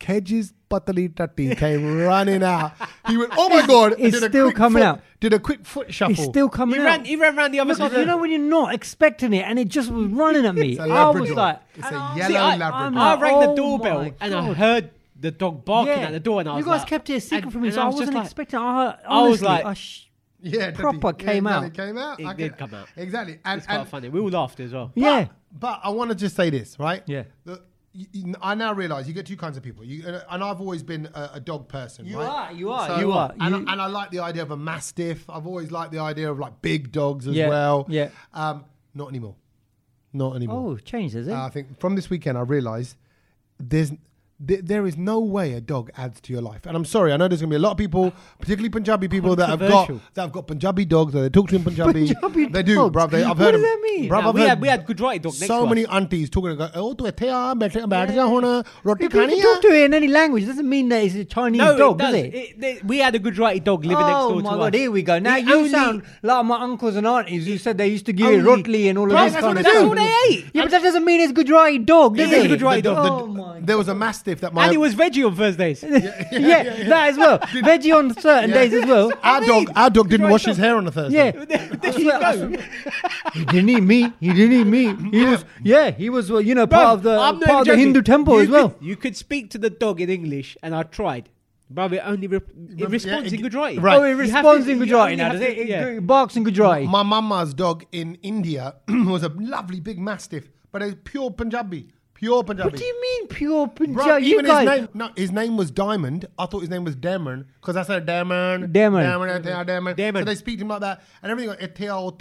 Kedge's patali tatti came running out. He went, oh my God. and It's did a still quick coming foot- out. Did a quick foot shuffle. It's still coming out. He ran around the other Because side. you know when you're not expecting it and it just was running at me. It's a I Labrador. was like, It's and a I was yellow like- Labrador. I'm I like, rang the oh doorbell my and I God. heard the dog barking at the door, and I was you guys like, kept it a secret and- from me, and so I was just wasn't like- expecting. was Honestly, like- Yeah, proper came out. It came out. It did come out. Exactly. And, It's quite funny. We all laughed as well. yeah. But I want to just say this, right? Yeah. I now realise you get two kinds of people. And I've always been a dog person. You right? are, you are, So- you are. And I like the idea of a mastiff. I've always liked the idea of like big dogs as Yeah, well. yeah. Not anymore. Not anymore. Oh, changed, has it? I think from this weekend I realised there is no way a dog adds to your life. And I'm sorry, I know there's gonna be a lot of people, particularly Punjabi people that have got Punjabi dogs, that they talk to in Punjabi. Punjabi they do, dogs? bruv. I've What heard does them. that mean? Bruv, Now, I've we heard had Gujarati dog next so to many us. aunties talking about, oh, tu ਇੱਥੇ ਆ ਬੈਠ ਜਾ ਹੁਣ ਰੋਟੀ If you ਖਾਣੀ can talk to it in any language, doesn't mean that it's a Chinese No, dog, it does does. it? We had a Gujarati dog living next Oh door to my us. God, here we go. Now The you only- sound like my uncles and aunties who said they used to give it Only- rotli and all of Right, this that's kind what of they stuff. do. That's all they ate. Yeah, but that doesn't mean it's Gujarati dog, does It is it? Gujarati dog. Oh my There was a mastiff that my And it was veggie on Thursdays. yeah, that as well. Veggie on certain days as well. our dog didn't wash his hair on a Thursday. Yeah. He didn't eat meat. He didn't eat meat. He was part of I'm not the joking. Hindu temple You as well. You could speak to the dog in English, and I tried. But it only it responds in Gujarati. Right. Oh, it You have responds to- in you Gujarati only now, have does to- it? yeah. It barks in Gujarati. My mama's dog in India was a lovely big mastiff, but it's pure Punjabi. Pure Punjabi. What do you mean pure Bro, Punjabi? You even guys, his name was Diamond. I thought his name was Damon because I said Damon. Damon. So they speak to him like that, and everything like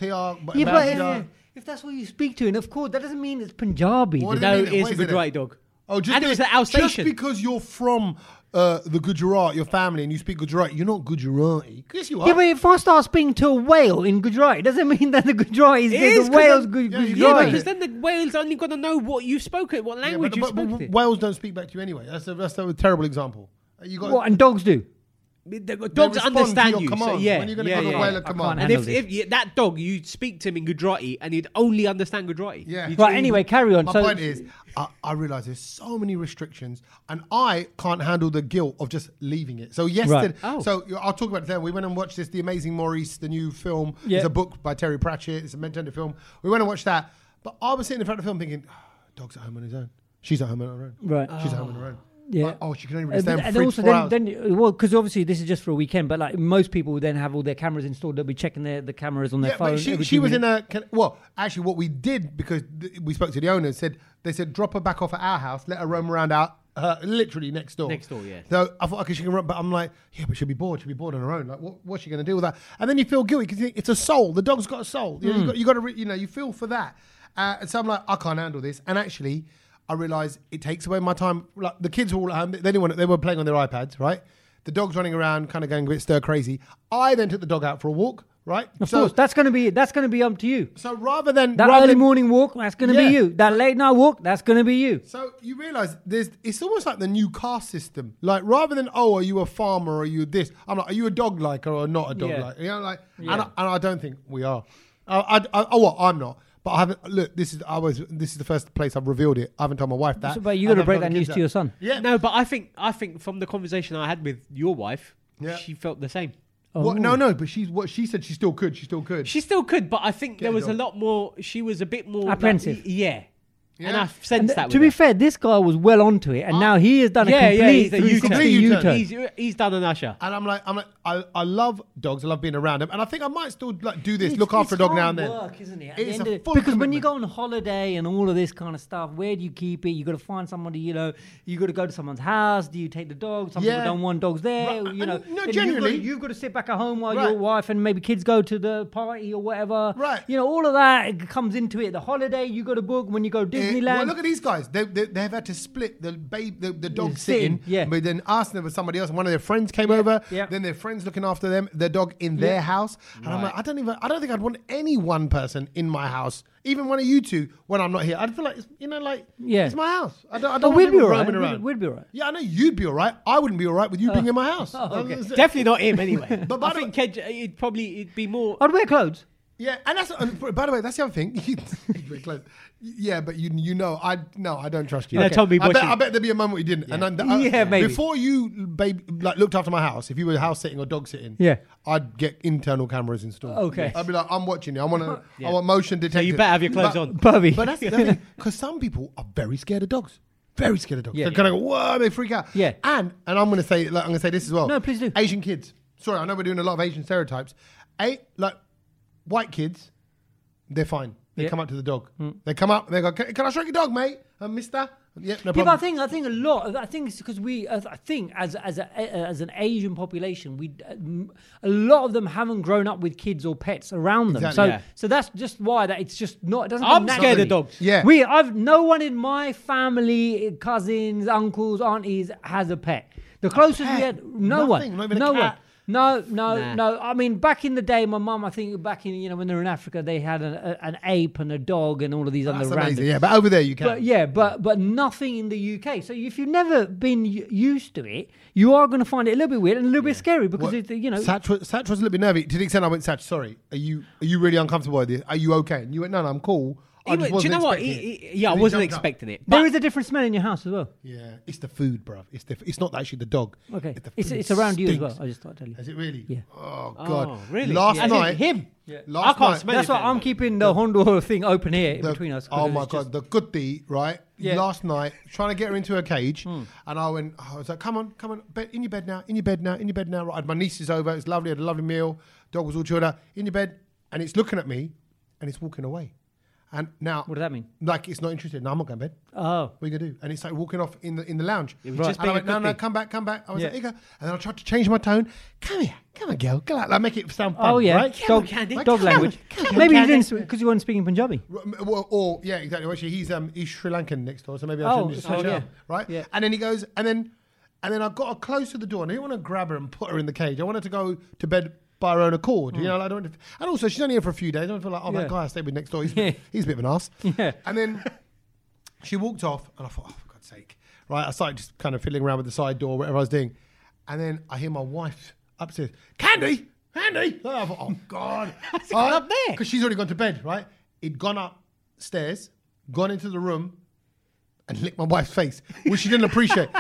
if that's what you speak to, and of course that doesn't mean it's Punjabi. What No, Wait a it's a minute. Gujarati dog. Oh, And it was an Alsatian. Just because you're from the Gujarat, your family, and you speak Gujarati, you're not Gujarati. Yes, you are. Yeah, but if I start speaking to a whale in Gujarati, doesn't mean that the Gujarati is It good. is, The 'cause whale's then- good. Yeah, you Yeah, Gujarati. because then the whale's only got to know what you've spoken, what Yeah, language you've spoken. Wales don't speak back to you anyway. That's a terrible example. You got What, and dogs do? The dogs respond to understand your you. So, commands. yeah, When you're gonna yeah, go to yeah, a whale yeah. at I command. can't And handle if that dog, you'd speak to him in Gujarati, and he'd only understand Gujarati. Yeah. You'd Right, say- anyway, carry on. My So, point is, I realise there's so many restrictions, and I can't handle the guilt of just leaving it. So yesterday, Oh. so I'll talk about it then. We went and watched The Amazing Maurice, the new film. Yeah. It's a book by Terry Pratchett. It's a mentor film. We went and watched that, but I was sitting in front of the film thinking, dog's at home on his own. She's at home on her own. Right. She's at home on her own. Yeah. Like, oh, she can only really stay in the and fridge also for 4 hours. then well, because obviously this is just for a weekend, but like most people then have all their cameras installed. They'll be checking the cameras on their Yeah, phone. but every she 2 was in minutes. actually what we did, because we spoke to the owner, they said drop her back off at our house, let her roam around literally next door. Next door, yeah. So I thought, okay, she can run, but I'm like, yeah, but she'll be bored on her own. Like, what's she going to do with that? And then you feel guilty because it's a soul. The dog's got a soul. You got to, you feel for that. And so I'm like, I can't handle this. And actually, I realised it takes away my time. Like the kids were all at home. They were playing on their iPads, right? The dog's running around, kind of going a bit stir crazy. I then took the dog out for a walk, right? Of course, that's going to be up to you. So rather than That rather early than- morning walk, that's going to Yeah. be you. That late night walk, that's going to be you. So you realise it's almost like the new caste system. Like rather than are you a farmer or are you this? I'm like, are you a dog liker or not a dog Yeah. liker? You know, like, Yeah. and I don't think we are. I'm not. But I haven't. Look, this is the first place I've revealed it. I haven't told my wife that. So, but you And got to I've break told that the news kids to your son. Yeah. No, but I think from the conversation I had with your wife, Yeah. she felt the same. What? No. But she said she still could. She still could. She still could, but I think there a was a dog. lot more. She was a bit more Apprehensive. Yeah. And Yeah. I sensed that. To with be her. fair, this guy was well onto it, and now he has done a he's complete a U-turn. 360 U-turn. He's done an usher. And I'm like, I love dogs. I love being around them, and I think I might still like do this. It's- Look after a it's dog now hard and then. work, isn't it? At It's the end a of full because when you commitment. go on holiday and all of this kind of stuff, where do you keep it? You got to find somebody. You got to go to someone's house. Do you take the dog? Some Yeah. people don't want dogs there. Right. You know, No, then genuinely. you've got to sit back at home while Right. your wife and maybe kids go to the party or whatever. Right. You know, all of that it comes into it. The holiday you got to book when you go Disneyland. Well, look at these guys. They've had to split the dog Sitting, sitting, yeah. but then asked them with somebody else. And one of their friends came over. yeah. Then their friends looking after their dog in their house. And I'm like, I don't think I'd want any one person in my house, even one of you two, when I'm not here. I'd feel like it's my house. I don't But want we'd be people all right. roaming around. We'd be all right. Yeah, I know you'd be all right. I wouldn't be all right with you being in my house. okay. Definitely not him anyway. But I think Kedge, it'd be more. I'd wear clothes. Yeah, and by the way, that's the other thing. Very close. Yeah, but you know, I don't trust you. Yeah, Tommy, I bet there'd be a moment we didn't. Yeah. And Maybe. Before you, babe, like looked after my house, if you were house sitting or dog sitting, Yeah. I'd get internal cameras installed. Okay. I'd be like, I'm watching you. I want motion So detected. you better have your clothes on. Bobby. But that's the other thing, because some people are very scared of dogs. Very scared of dogs. Yeah. They're kind of go, whoa, they freak out. Yeah. And I'm going to say, this as well. No, please do. Asian kids. Sorry, I know we're doing a lot of Asian stereotypes. Like white kids, they're fine. They come up to the dog. They come up. They go, "Can I stroke your dog, mate, Mister?" Yeah, no problem. Yeah, but I think a lot. I think it's because I think as an Asian population, a lot of them haven't grown up with kids or pets around them. Exactly. So that's just why that it's just not. It doesn't. I'm come scared naturally. of dogs. Yeah. I've no one in my family, cousins, uncles, aunties has a pet. The closest we had, Nothing, one, not even a no cat. one. No. Nah. I mean, back in the day, my mum, I think back in when they were in Africa, they had an ape and a dog and all of these other That's random. amazing. Yeah, but over there you can. But nothing in the UK. So if you've never been used to it, you are going to find it a little bit weird and a little bit scary because Satch was a little bit nervy to the extent I went, Satch, sorry, are you really uncomfortable with this? Are you okay? And you went, no, I'm cool. I just Do you wasn't know what? expecting it. Yeah, I And he wasn't jumped up. expecting it. there But is a different smell in your house as well. Yeah, it's the food, bruv. It's not actually the dog. Okay, the it's food around you as stinks. well. I just thought I'd tell you. Is it really? Yeah. Oh God. Oh, really? Last Yeah. As in night, him. Last I can't night, smell That's it. why I'm keeping the Hondo thing open here between us. 'cause Oh it's my just- God, the goodie, right? Yeah. Last night, trying to get her into a cage, and I was like, come on, in your bed now, in your bed now. Right, my niece is over, it's lovely, had a lovely meal, dog was all chilled out, in your bed, and it's looking at me, and it's walking away. And now, What does that mean? like, it's not interested. No, I'm not going to bed. Oh. What are you going to do? And it's like walking off in the lounge. It was Right. just And I being went, a no, goodie. come back. I was Yeah. like, here you go. And then I tried to change my tone. Come here, girl. Like make it sound fun, Oh yeah, right? dog, Candy. Like, dog come on, language. come on, Maybe you Candy. didn't because you weren't speaking Punjabi. Or yeah, exactly. Actually, he's Sri Lankan next door, so maybe I Oh, shouldn't just switch yeah. it up, right? Yeah. And then he goes, and then I got her close to the door, and I didn't want to grab her and put her in the cage. I wanted to go to bed by her own accord. You know, like, I don't. And also, she's only here for a few days. I don't feel like, oh, Yeah. that guy I stayed with next door, he's Yeah. a bit of an ass. Yeah. And then she walked off, and I thought, oh, for God's sake, right? I started just kind of fiddling around with the side door, whatever I was doing, and then I hear my wife upstairs, Candy. I thought, oh God, gone up there? because she's already gone to bed, right? He'd gone upstairs, gone into the room, and licked my wife's face, which she didn't appreciate.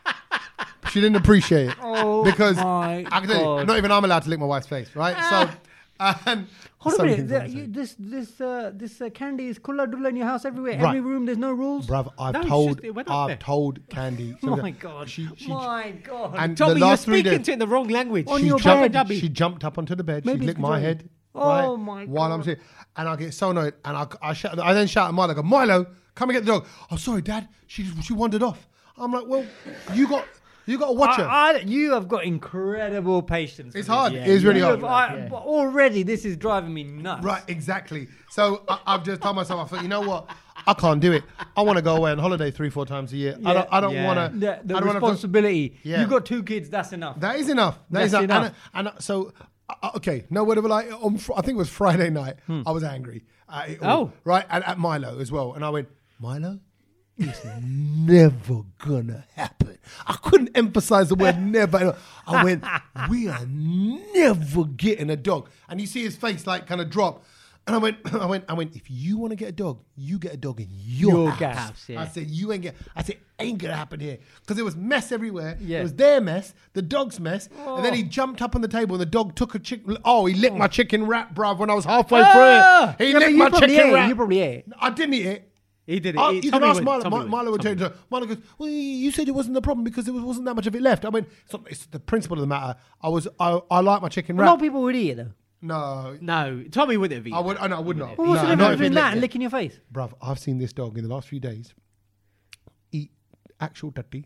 She didn't appreciate it because my I can tell you, God. not even I'm allowed to lick my wife's face, right? So, and Hold on some a things I minute. say. This candy is kulla dulla in your house everywhere. Right. Every room, there's no rules. Bruv, No, it's just- it went up there. I've told Candy. So My God. and And the Tommy, you're last 3 speaking days, to it in the wrong language. On she your jumped, bed. she jumped up onto the bed. Maybe She licked it's my Punjabi. head. Oh, right, my While I'm God. sitting, and I get so annoyed, and I then shout at Milo, I go, Milo, come and get the dog. Oh, sorry, Dad. She wandered off. I'm like, well, you got to watch her. You have got incredible patience. It's with hard. this. It's really You hard. have- but already, this is driving me nuts. Right, exactly. So I've just told myself, I thought, you know what? I can't do it. I want to go away on holiday 3-4 times a year. I don't Yeah. want to. The responsibility. Yeah. You've got 2 kids. That's enough. That is enough. That's enough. And so, okay, no, whatever. Like, I think it was Friday night. I was angry. At it all, Oh. right, and at Milo as well. And I went, Milo, it's never gonna happen. I couldn't emphasize the word never. I went, we are never getting a dog. And you see his face like kind of drop. And I went, if you want to get a dog, you get a dog in your Your house. house, yeah. I said, ain't gonna happen here. Because there was mess everywhere. Yeah. It was their mess, the dog's mess. And then he jumped up on the table and the dog took a chicken. Oh, he licked my chicken wrap, bruv, when I was halfway Ah! through it. He Yeah, but licked you my probably chicken ate it. wrap. You probably ate it. I didn't eat it. He did it. You can Tommy ask would- Milo. Tommy would. Milo would Tommy change it. Milo goes, well, you said it wasn't the problem because there wasn't that much of it left. I mean, it's the principle of the matter. I like my chicken A lot of wrap. people would eat it though. No, No, Tommy wouldn't have eaten. I would not. Well, what's No, the not difference if it between that licked and it. licking your face? Bruv, I've seen this dog in the last few days eat actual tatty.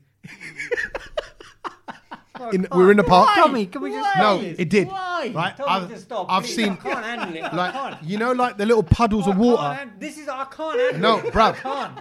We're in the park. Tommy, can we just No, stop this? it did. Why? Right? Tommy, just stop. I've please. seen, I can't handle it. I like, can't. you know, like the little puddles of water. I can't handle it. No, bruv. I can't.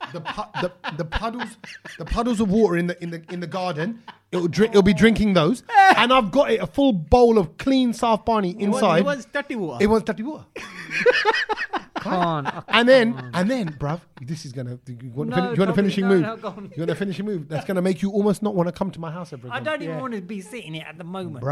The puddles of water in the garden. It'll be drinking those, and I've got it a full bowl of clean South Barney inside. It was dirty water. It wants dirty water. Can't. And then, bruv, this is gonna. You want, No, you want a Tommy, finishing no, move? no, go on. You want a finishing move? That's gonna make you almost not want to come to my house ever I again. don't even want to be sitting here at the moment. Bruv,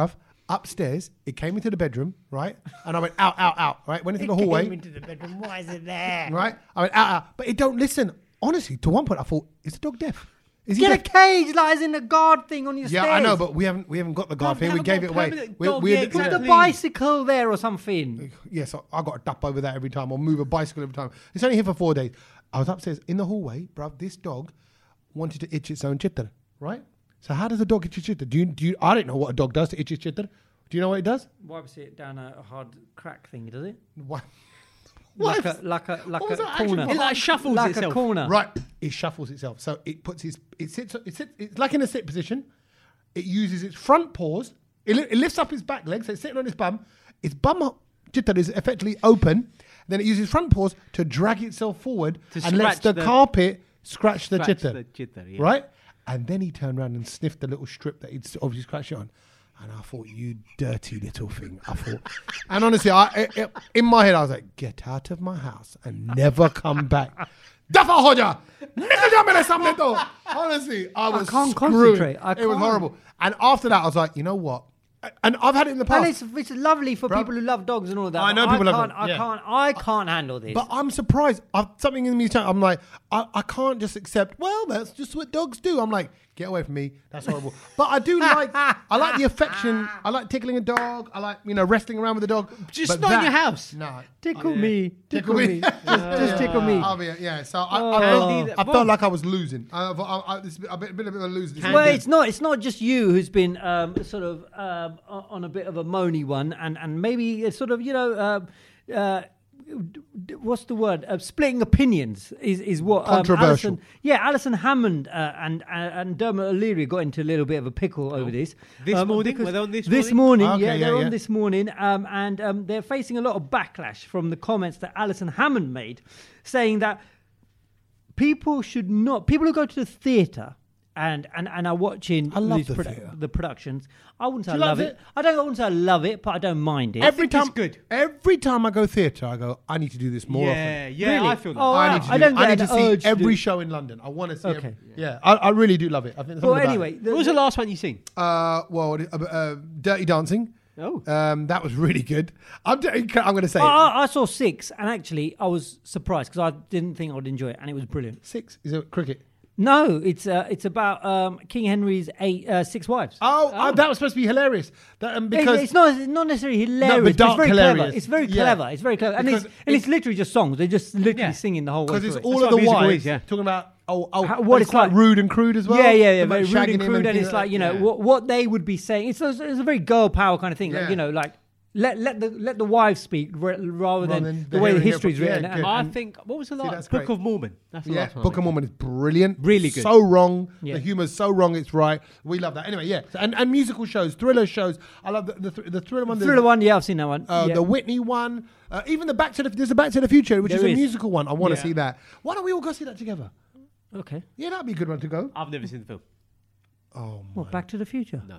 upstairs. It came into the bedroom, right? And I went out, right? Went into the hallway. Came into the bedroom. Why is it there? Right? I went out. But it don't listen. Honestly, to one point, I thought, is the dog deaf? Is he Get a deaf? cage like as in the guard thing on your Yeah, stairs. I know, but we haven't got the guard thing. We gave it away. Put the bicycle there or something. Yes, I got to dup over that every time or move a bicycle every time. It's only here for 4 days. I was upstairs in the hallway, bruv. This dog wanted to itch its own chitter, right? So how does a dog itch its chitter? Do you? I don't know what a dog does to itch its chitter. Do you know what it does? Wipes it down a hard crack thing, does it? What? Like What? a What was that actually corner. called? It like shuffles like itself. a corner. Right, it shuffles itself. So it puts it sits. It's like in a sit position. It uses its front paws. It lifts up its back legs. So it's sitting on its bum. Its bum jitter is effectively open. Then it uses front paws to drag itself forward To and lets scratch the the- carpet scratch the Scratch jitter. the jitter, yeah. Right, and then he turned around and sniffed the little strip that he'd obviously scratched it on. And I thought, you dirty little thing. I thought, and honestly, in my head, I was like, get out of my house and never come back. Dafa hoja, honestly, I was can't screwed. concentrate. It was can't. horrible. And after that, I was like, you know what? And I've had it in the And past. it's lovely for Bruv. people who love dogs and all of that. I but know people love can't, them, yeah. I can't handle this. But I'm surprised. Something in me, I'm like, I can't just accept, well, that's just what dogs do. I'm like, get away from me. That's horrible. But I do I like the affection. I like tickling a dog. I like, wrestling around with the dog. Just But not in that- your house. No. tickle me. Tickle me. Just tickle me. I'll be, yeah, so Candy, I felt like I was losing. I've been a bit of a loser. this Well, weekend. it's not just you who's been sort of on a bit of a moany one, and maybe it's sort of what's the word? Splitting opinions is what Controversial. Alison Hammond and Dermot O'Leary got into a little bit of a pickle over this. This morning? because Were they on this This morning? morning, Okay, they're yeah. on this morning, and they're facing a lot of backlash from the comments that Alison Hammond made, saying that people who go to the theatre and are watching I love these the theatre. the productions. I wouldn't say I you love love it. it? I wouldn't say I love it, but I don't mind it. Every think it's time, good. Every time I go theatre, I go, I need to do this more often. Yeah, Really? I feel that. Oh, I need to, I don't get to an see urge to every do- show in London. I want to see. Okay. I really do love it. I think. Well, something about anyway, it. the- What was the last one you seen? Dirty Dancing. Oh. That was really good. I'm going to say it. I saw 6, and actually I was surprised because I didn't think I would enjoy it, and it was brilliant. 6 is it cricket? No, it's about King Henry's 6 wives. That was supposed to be hilarious. Because It's not necessarily hilarious. but dark it's very hilarious. clever. It's very Yeah. clever. It's very clever, and Because it's literally just songs. They're just literally Yeah. singing the whole way. because it's through it. all That's of the what musical wives is, yeah. talking about what but it's like. rude and crude as well. Yeah, About very rude shagging and him crude, and things it's like Yeah. what they would be saying. It's a very girl power kind of thing. Yeah. Like let the wives speak rather than than the way the hearing history's it. Yeah, written. good. I think, what was the last? that's Book great. of Mormon. That's the Yeah, last one. Book of Mormon is brilliant. Really good. So wrong. Yeah. The humor's so wrong. It's right. We love that. Anyway, yeah. And musical shows, thriller shows. I love the thriller one. Thriller one, yeah, I've seen that one. Yeah. The Whitney one. Even there's a Back to the Future, which There is a is. musical one. I want to Yeah. see that. Why don't we all go see that together? Okay. Yeah, that'd be a good one to go. I've never seen the film. Oh What, Back to the Future? No.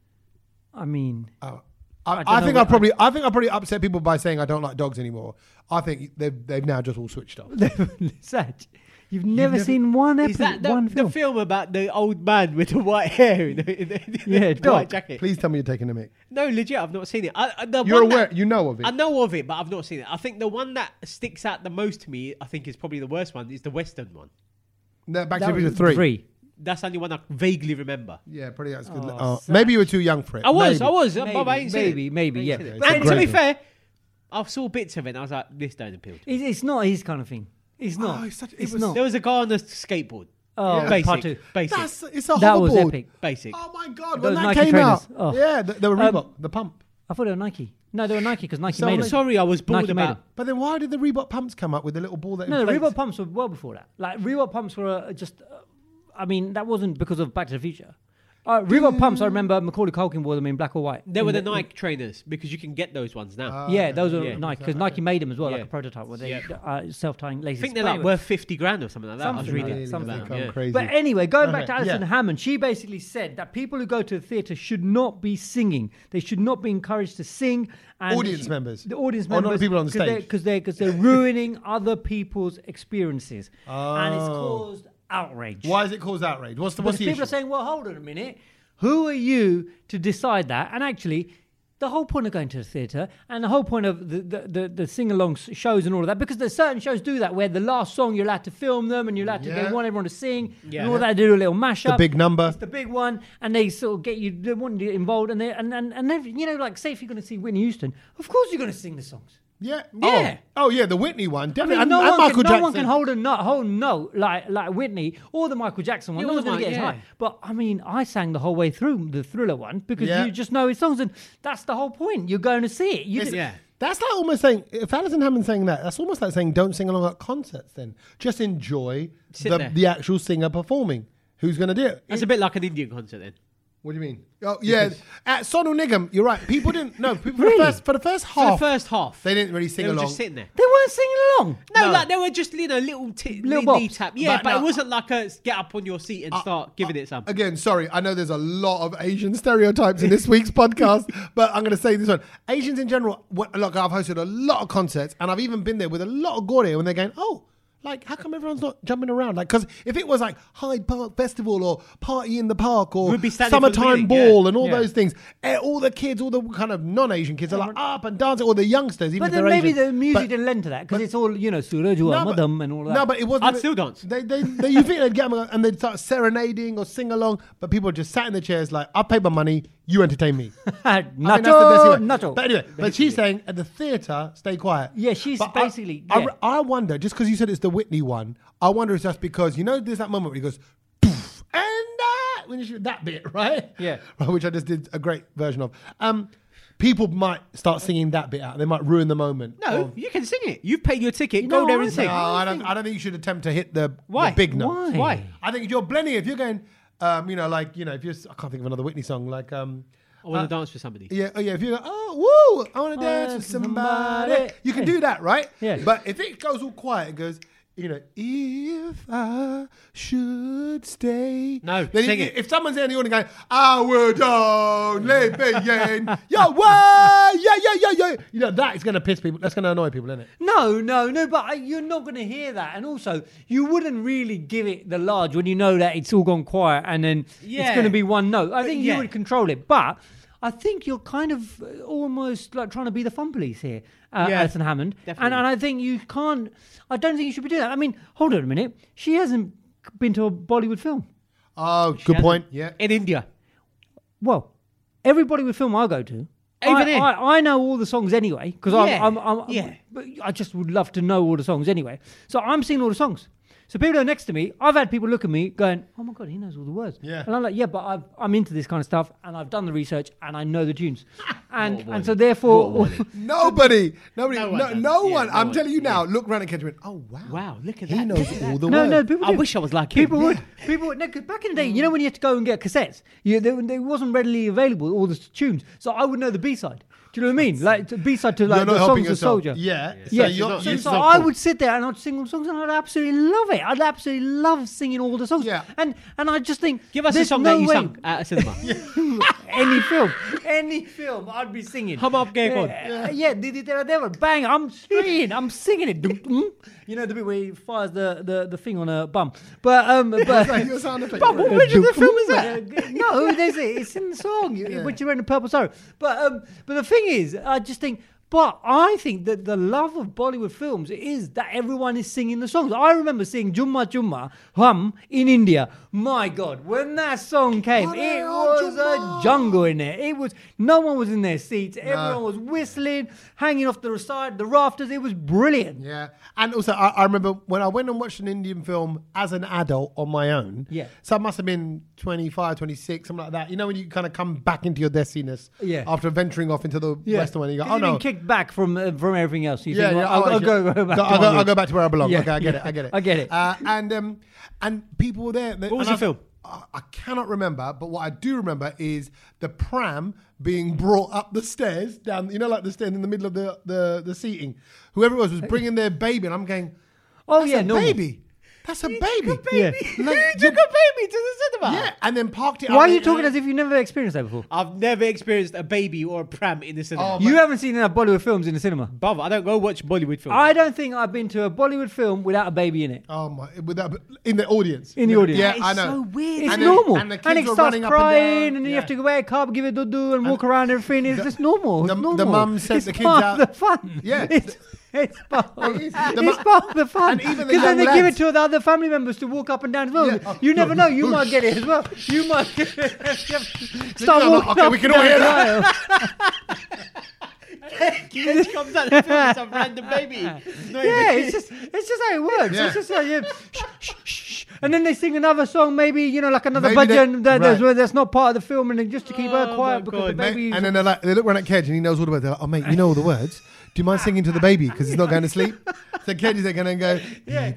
I mean, I don't think know I probably upset people by saying I don't like dogs anymore. I think they've now just all switched off. Saj, you've never seen one Is episode, that one the film. film about the old man with the white hair in Yeah, the dog. white jacket? Please tell me you're taking the mic. No, legit, I've not seen it. You're aware. You know of it. I know of it, but I've not seen it. I think the one that sticks out the most to me, I think is probably the worst one, is the Western one. No, Back to That the Future was 3. That's the only one I vaguely remember. Yeah, probably that's good. Oh, Maybe you were too young for it. I was, Maybe. but I ain't seen it. Maybe, yeah. Ain't seen it. It's And to great. be fair, I saw bits of it and I was like, this don't appeal to me. It's not his kind of thing. It's not. it's such- it it's was- not. There was a guy on a skateboard. Oh, Basic. part 2. Basic. It's a That was hoverboard. epic. Basic. Oh my god, Those when that Nike came trainers. out. Oh. Yeah, they were Reebok, the pump. I thought they were Nike. No, they were Nike because Nike So made I'm them. sorry, I was bored Nike made about. them. But then why did the Reebok pumps come up with the little ball that No, the inflates? Reebok pumps were well before that. Like Reebok pumps were just. I mean, that wasn't because of Back to the Future. Reebok pumps. I remember Macaulay Culkin wore them in black or white. They were the Nike trainers because you can get those ones now. Yeah, those are Yeah. Nike because Nike made them as well, like Yeah. a prototype where they Yeah. self-tying laces. I think they're But like anyway. worth 50 grand or something like that. I was Something reading like that, something about, Become yeah. crazy. But anyway, going back Okay, to Alison yeah. Hammond, she basically said that people who go to the theatre should not be singing. They should not be encouraged to sing. And Audience members. The audience Or not members. the people on the stage. Because they're ruining other people's experiences. And it's caused outrage. Why is it caused outrage? What's the Because issue? people are saying, well, hold on a minute. Who are you to decide that? And actually, the whole point of going to the theatre and the whole point of the sing-along shows and all of that, because there's certain shows do that where the last song you're allowed to film them and you're allowed to, they want everyone to sing and all that, they do a little mashup. The big number. It's the big one, and they sort of get you, they want you involved, and you know, like, say if you're going to see Whitney Houston, of course you're going to sing the songs. Yeah. Yeah. Oh, yeah, the Whitney one. Definitely. I mean, and Michael Jackson. No one can hold a whole note like Whitney or the Michael Jackson one. No one's going to get as high. But, I mean, I sang the whole way through the Thriller one because you just know his songs, and that's the whole point. You're going to see it. That's like almost saying, if Alison Hammond's saying that, that's almost like saying don't sing along at concerts then. Just enjoy the actual singer performing. Who's going to do it? That's a bit like an Indian concert then. What do you mean? Oh, yeah. At Sonu Nigam, you're right. People didn't. No, people, Really? for the first half. For the first half. They didn't really sing They were along. just sitting there. They weren't singing along. No, like they were just, little Little knee bops. tap. Yeah, But but no, it wasn't like a get up on your seat and start giving it some. Again, sorry, I know there's a lot of Asian stereotypes in this week's podcast, but I'm going to say this one. Asians in general, look, I've hosted a lot of concerts, and I've even been there with a lot of Gordia when they're going, oh, like, how come everyone's not jumping around? Like, because if it was like Hyde Park Festival or Party in the Park or We'd be standing for the Summertime beginning, Ball and all those things, all the kids, all the kind of non-Asian kids are like up and dancing, or the youngsters, even But if then they're maybe Asian. the music But- didn't lend to that because it's all, Surajua, Madam and all that. No, but it wasn't. I'd still dance. They you think they'd get them and they'd start serenading or sing along, but people just sat in the chairs like, I've paid my money, you entertain me. I think that's the best way. Nacho. But anyway, but she's saying at the theatre, stay quiet. Yeah, she's But basically- I wonder, just because you said it's the Whitney one, I wonder if that's because, there's that moment where he goes, "Poof," and when you shoot that bit, right? Yeah. Which I just did a great version of. People might start singing that bit out. They might ruin the moment. No, you can sing it. You've paid your ticket. know Go there what and I sing. No, I don't think you should attempt to hit the Why? big notes. Why? I think if you're blending, if you're going, if you're, I can't think of another Whitney song, like, I want to dance for somebody. yeah, if you go, woo, I want to dance with somebody. somebody. You can do that, right? Yeah. But if it goes all quiet, it goes, if I should stay. No, then sing it. If someone's there in the audience going, I would only begin, yeah, that is going to piss people. That's going to annoy people, isn't it? No, but you're not going to hear that. And also, you wouldn't really give it the large when you know that it's all gone quiet and then it's Yeah. going to be one note. I think you yeah. would control it. But I think you're kind of almost like trying to be the fun police here, Alison Hammond. Definitely. And I think you can't, I don't think you should be doing that. I mean, hold on a minute. She hasn't been to a Bollywood film. Oh, good point. Yeah. In India. Well, every Bollywood film I go to, Even in. I know all the songs anyway because Yeah. but I just would love to know all the songs anyway. So I'm singing all the songs. So people are next to me. I've had people look at me going, "Oh my god, he knows all the words." Yeah. And I'm like, "Yeah, but I'm into this kind of stuff, and I've done the research, and I know the tunes, and so therefore." Nobody. No one does. No Yeah, one. no I'm one. telling you now. Look around at Kendra and went, oh wow. Wow, look at He that. knows all the No, words. people I do. wish I was like him. People would. No, 'cause back in the day, you know when you had to go and get cassettes, they wasn't readily available, all the tunes. So I would know the B-side. Do you know what I mean? Like the B-side to like You're not the helping songs of yourself. Soldier. Yeah. Yeah, you're so I would sit there and I'd sing all the songs and I'd absolutely love it. I'd absolutely love singing all the songs. Yeah. And I just think, Give us a there's song no that you way- sung at a cinema. any film, I'd be singing. Hum Up Gay Con. Yeah, they were bang. I'm singing it. You know the bit where he fires the thing on a bum. But Your sound effect. but what version of the film is that? No, there's it. It's in the song. When you're in a purple sorrow. But the thing is, I just think. But I think that the love of Bollywood films is that everyone is singing the songs. I remember seeing Jumma Jumma Hum in India. My God, when that song came, it was a jungle in there. It was no one was in their seats. Everyone was whistling, hanging off the side, the rafters. It was brilliant. Yeah. And also, I remember when I went and watched an Indian film as an adult on my own. Yeah. So I must have been 25, 26, something like that. You know, when you kind of come back into your destiness Yeah. after venturing off into the Western one, you go, 'Cause oh you've no. been kicked back from everything else. You Yeah, think, well, yeah, I'll go back. to I'll my go back to where I belong. Yeah, Okay, I get yeah. it. I get it. And people were there. What was the film? I cannot remember, but what I do remember is the pram being brought up the stairs down. You know, like the stairs in the middle of the seating. Whoever it was bringing their baby, and I'm going, Oh that's yeah, a normal. baby. That's a baby. Yeah. You took a baby to the cinema. Yeah, and then parked it. Why are you talking as if you've never experienced that before? I've never experienced a baby or a pram in the cinema. Oh, You haven't seen enough Bollywood films in the cinema. Brother, I don't go watch Bollywood films. I don't think I've been to a Bollywood film without a baby in it. Oh my! In the audience. In the audience. Yeah, That I is know. so weird. It's And normal. the kids it were starts running up and crying, down. and then you Yeah. have to wake up, give it dudu, and walk around and everything. It's just normal. It's the normal. mum sent It's the kids part out- of the fun. Yeah. It's part of, It is. it's part of the fun. And even the Because then young they give it lads. to the other family members to walk up and down as well. Yeah. Oh, You never God. know. You might get it as well. You might start No, walking okay, up we can and all down hear the aisle. Kid comes out the film with some random baby. Yeah, it's just how it works. Yeah. It's just like, shh, shh, shh. And then they sing another song, maybe like another Maybe they- bhajan right. that's not part of the film, and then just to keep her Oh, quiet my because the God. baby. And then they look around at Kedge and he knows all the words. They're like, oh mate, you know all the words. Do you mind singing to the baby because he's not going to sleep? So Kedge is going to go. Yeah.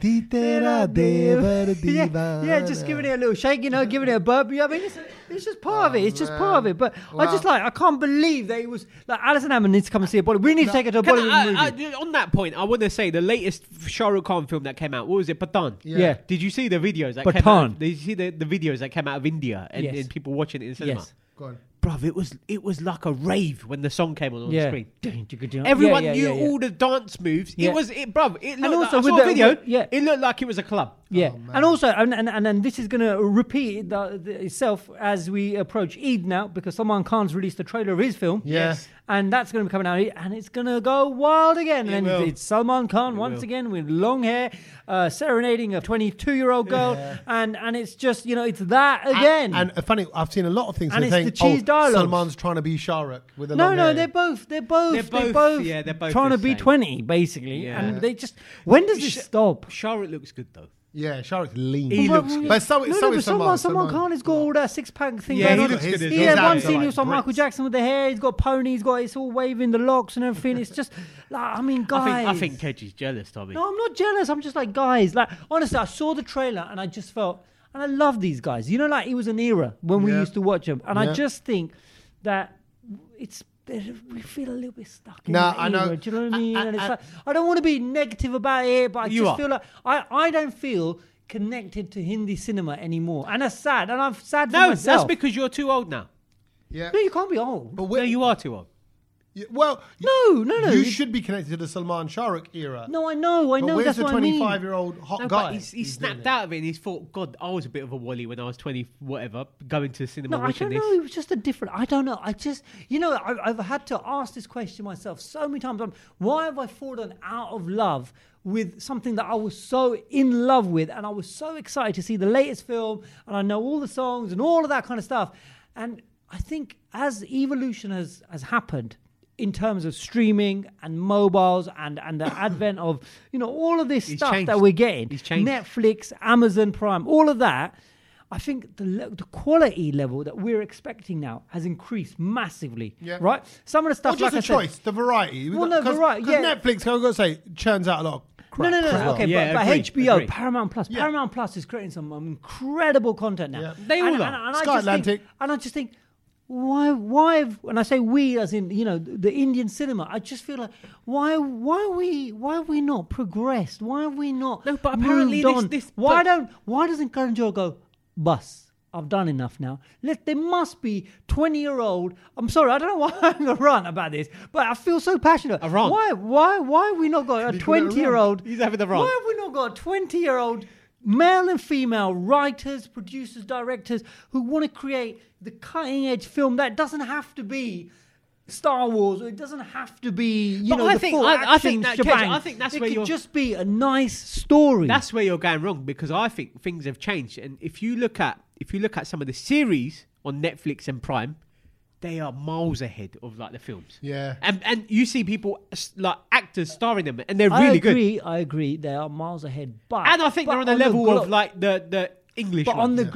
Yeah, just giving it a little shake, giving it a burp. I mean, it's just part of it. It's just part of it. But I can't believe that it was like Alison Hammond needs to come and see a Bollywood. We need to take her to a Bollywood movie. On that point, I want to say the latest Shah Rukh Khan film that came out. What was it? Pathan. Yeah. Did you see the videos that Pathan. came out? Did you see the videos that came out of India and, Yes. and people watching it in cinema? Yes. Go on. Bruv, it was like a rave when the song came on Yeah. screen. Everyone Everyone knew all the dance moves. Yeah. It looked And like, also I with saw the- a video. yeah. It looked like it was a club. Yeah, Oh, man. and also, and this is going to repeat itself as we approach Eid now, because Salman Khan's released the trailer of his film. Yeah. Yes. And that's going to be coming out, and it's going to go wild again. And will. it's Salman Khan once will. again with long hair, serenading a 22-year-old girl, and it's just it's that again. And funny, I've seen a lot of things And that it's saying, the cheese dialogues. Salman's trying to be Shah Rukh with a no, long no, hair. they're both They're both trying the to be same. 20 basically, Yeah. and they just when does this stop? Shah Rukh looks good though. Yeah, Shah Rukh's lean. He looks good. But so is but Salman. Salman Khan has got all that six-pack thing Yeah, going he on. looks good as He well. had one abs are scene, like he was on Michael bricks. Jackson with the hair. He's got pony. He's got it's all waving the locks and everything. It's just like guys. I think Kedge is jealous, Tommy. No, I'm not jealous. I'm just like guys. Like honestly, I saw the trailer and I just felt, and I love these guys. Like it was an era when we Yeah. used to watch them, and I Yeah. just think that we feel a little bit stuck in No, that I know. era. Do you know what I mean? And it's I- like I don't want to be negative about it, but I You just are. feel like I don't feel connected to Hindi cinema anymore, and that's sad. And I'm sad for No, myself. that's because you're too old now. Yeah. No, you can't be old. But No, you are too old. well, No. You should be connected to the Salman Shah Rukh era. No, I know. But where's That's the what I mean. 25-year-old hot No, guy? but he who's snapped doing it? out of it and he's thought, God, I was a bit of a wally when I was 20, whatever, going to the cinema No, I watching don't this. know. It was just a different. I don't know. I just, I've had to ask this question myself so many times. Why have I fallen out of love with something that I was so in love with, and I was so excited to see the latest film, and I know all the songs and all of that kind of stuff. And I think as evolution has happened in terms of streaming and mobiles and the advent of all of this He's stuff changed. that we're getting, He's changed. Netflix, Amazon Prime, all of that. I think the quality level that we're expecting now has increased massively, Yeah. right? Some of the stuff, Or just like the I said, choice, the variety. Well, no, variety, Because yeah. Netflix, I've got to say, churns out a lot of crap. No. as well. Okay, Yeah, but agree, HBO, agree. Paramount Plus, Yeah. Paramount Plus is creating some incredible content now. Yeah. They all are. I Sky just Atlantic. think, and I just think, why? When I say we, as in the Indian cinema, I just feel like why have we not progressed? Why have we not? No, but apparently moved this- on? Why doesn't Karan Johar go, bus? I've done enough now. There must be 20-year-old. I'm sorry, I don't know why I'm going to rant about this, but I feel so passionate. A rant. Why have we not got a you call it a rant? 20-year-old? He's having a rant. Why have we not got a 20-year-old male and female writers, producers, directors who want to create the cutting-edge film that doesn't have to be Star Wars, or it doesn't have to be, But the I think- full I action think that, shebang. Kedge, I think that's it where could you're- just be a nice story. That's where you're going wrong, because I think things have changed. And if you look at some of the series on Netflix and Prime, they are miles ahead of like the films. Yeah. And you see people like actors starring them, and they're really good. I agree. They are miles ahead, but And I think they're on the level of like the English But ones. on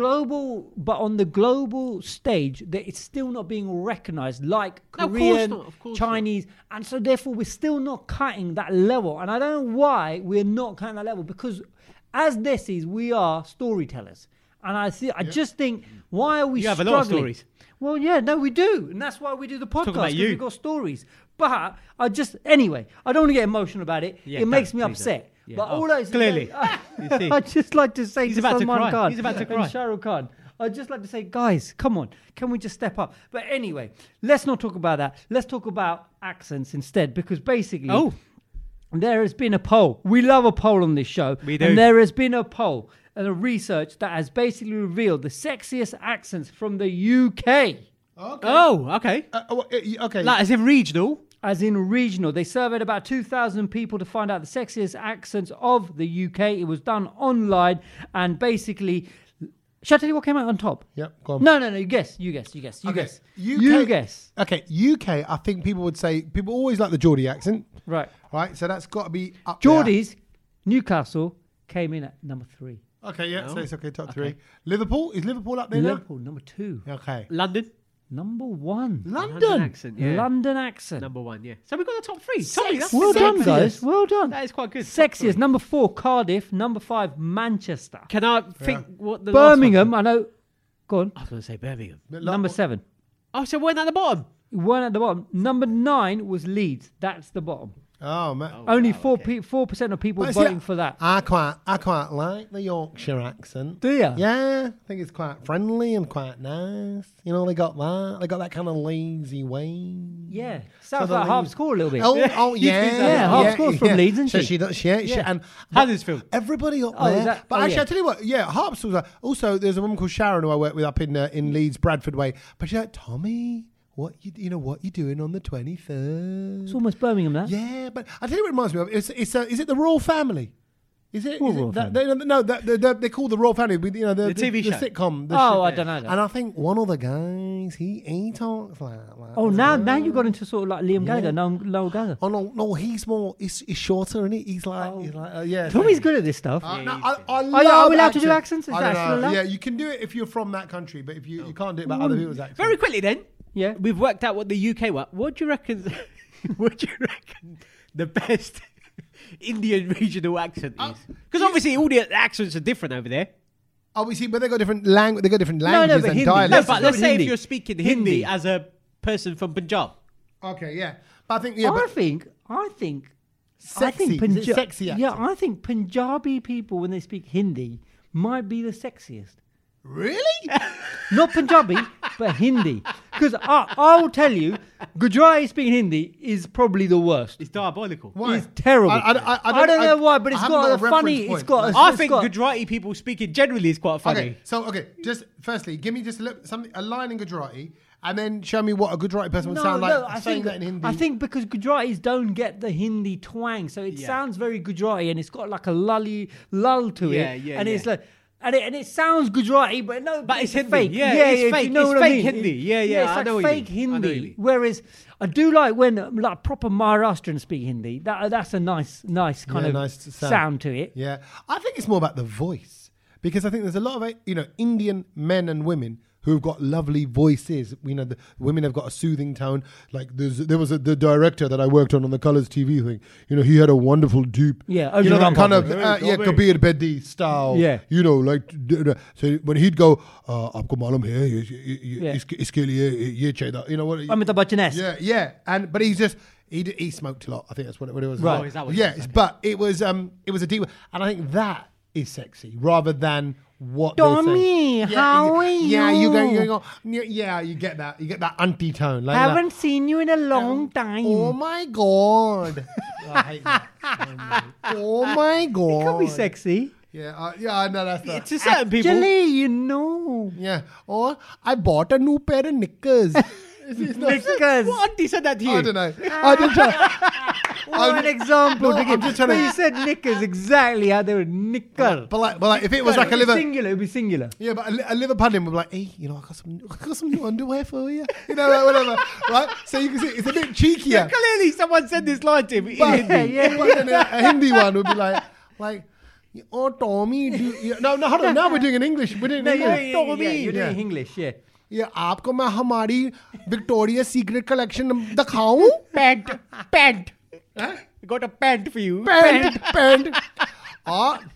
the global stage, that it's still not being recognised like No, of course Korean, not, of course Chinese, and so therefore we're still not cutting that level. And I don't know why we're not cutting that level, because as Desis, we are storytellers. And I just think, why are we You have a struggling? lot of stories. Well, yeah, no, we do. And that's why we do the podcast. about 'cause you. We've got stories. But anyway, I don't want to get emotional about it. Yeah, it makes don't, me please upset. don't. Yeah. But Oh, all I clearly. You see. I'd just like to say He's to about to Salman cry. Khan He's about to and cry. Shah Rukh Khan, I'd just like to say, guys, come on. Can we just step up? But anyway, let's not talk about that. Let's talk about accents instead, because basically... Oh. There has been a poll. We love a poll on this show. We do. And there has been a poll and a research that has basically revealed the sexiest accents from the UK. Okay. Oh, okay. Okay. Like as in regional. As in regional. They surveyed about 2,000 people to find out the sexiest accents of the UK. It was done online. And basically, shall I tell you what came out on top? Yep, go on. No, you guess. You Okay. guess. UK You guess. Okay, UK, I think people would say, people always like the Geordie accent. Right. Right, so that's got to be up there. Geordies, Newcastle, came in at number 3. Okay, yeah, Oh. so it's okay, top 3. Liverpool, is Liverpool up there Liverpool, number 2. now? Okay. London. Number 1. London. accent. Yeah. London accent. Number 1. Yeah. So we've got the top 3. Tommy, that's Well done, Sexiest. guys. Well done. That is quite good. Top Sexiest. 3. Number 4, Cardiff. Number 5, Manchester. Can I think what the last Birmingham, one? I know. Go on. I was going to say Birmingham. Number 7. Oh, so we're at the bottom. One at the bottom. Number 9 was Leeds. That's the bottom. Oh, man. Only 4% of people But see, voting for that. I quite like the Yorkshire accent. Do ya? Yeah, I think it's quite friendly and quite nice. You know, they got that kind of lazy way. Yeah. Sounds the like half Leeds- score a little bit. Oh, Yeah, yeah. half score's from Leeds, isn't so she? she does, yeah. Yeah. And Huddersfield. everybody up Oh, is there. that- But oh, actually, yeah. I tell you what, yeah, Harpswell. Also, there's a woman called Sharon who I work with up in Leeds, Bradford way. But she's like, Tommy, what you doing on the 23rd? It's almost Birmingham, that. Yeah, but I tell you what it reminds me of. Is it the Royal Family? Is it? What is it Royal that, Family? no, they call the Royal Family. The TV show. sitcom. Oh, I don't know that. And I think one of the guys he talks like. Oh, now you got into sort of like Liam Gallagher, Noel Gallagher. Oh no, he's shorter, isn't he? He's like, yeah. Tommy's good at this stuff. No, I Are you love allowed to do accents? Is I that don't still know. allowed? Yeah, you can do it if you're from that country, but if you can't do it about other people's accents. Very quickly then. Yeah. We've worked out what the UK were. What do you reckon? What do you reckon the best Indian regional accent is? Because obviously all the accents are different over there. Obviously, but they got different languages but and Hindi. dialects. No, Let's but let's go say Hindi. if you're speaking Hindi, Hindi. as a person from Punjab. Okay, yeah. But I think I think sexy. Is it sexy Yeah, accent? I think Punjabi people when they speak Hindi might be the sexiest. Really? Not Punjabi, but Hindi. Because I will tell you, Gujarati speaking Hindi is probably the worst. It's diabolical. Why? It's terrible. I don't know why, but it's I haven't got a reference funny. point. It's got. I it's think got, Gujarati people speaking generally is quite funny. Okay, just firstly, give me just a line in Gujarati, and then show me what a Gujarati person would No, sound no, like saying that in Hindi. I think because Gujaratis don't get the Hindi twang, so it sounds very Gujarati, and it's got like a lull to it, and it's like. And it sounds Gujarati, but no, But it's Hindi. fake. Yeah, it's you fake. know It's what I fake mean? Hindi. Yeah, it's I like know what you fake mean. I know what you Hindi. mean. Whereas I do like when like proper Maharashtrians speak Hindi. That's a nice kind of nice sound to it. Yeah, I think it's more about the voice because I think there's a lot of Indian men and women who've got lovely voices. The women have got a soothing tone. Like there was the director that I worked on the Colours TV thing. He had a wonderful deep. Yeah, that kind of Hey, Kabir Bedi style. Yeah. So when he'd go, "Aapko malum hai, iske liye ye chahiye." You know what? Amitabh Bachchan-esque. Yeah, but he's just. He smoked a lot. I think that's what it was. Right. Oh, is that what it Yeah, but it was a deep one. And I think that is sexy rather than what they say. Tommy, how are you? Yeah, you go. Yeah, you get that. You get that auntie tone. Like Haven't seen you in a long time. Oh my god! I hate that. Oh my god! It could be sexy. Yeah, I know that's that. To certain people. Actually, you know. Yeah. Or I bought a new pair of knickers. Because What auntie said that to you? I don't know. I didn't try. what an example to I'm give. just trying to- But you said knickers exactly how they would knicker. But like if it was like a liver. Singular, it would be singular. Yeah, but a liver pudding would be like, hey, I got some new underwear for you. Like whatever, right? So you can see it's a bit cheekier. Clearly, someone said this line to him in But, Hindi. Yeah. but then a Hindi one would be like, oh Tommy, no, hold on. Now we're doing an English. We're doing English. Tommy, you're doing English, yeah. ये आपको मैं हमारी Victoria Secret collection दिखाऊं Pant. I got a pant for you. Pant और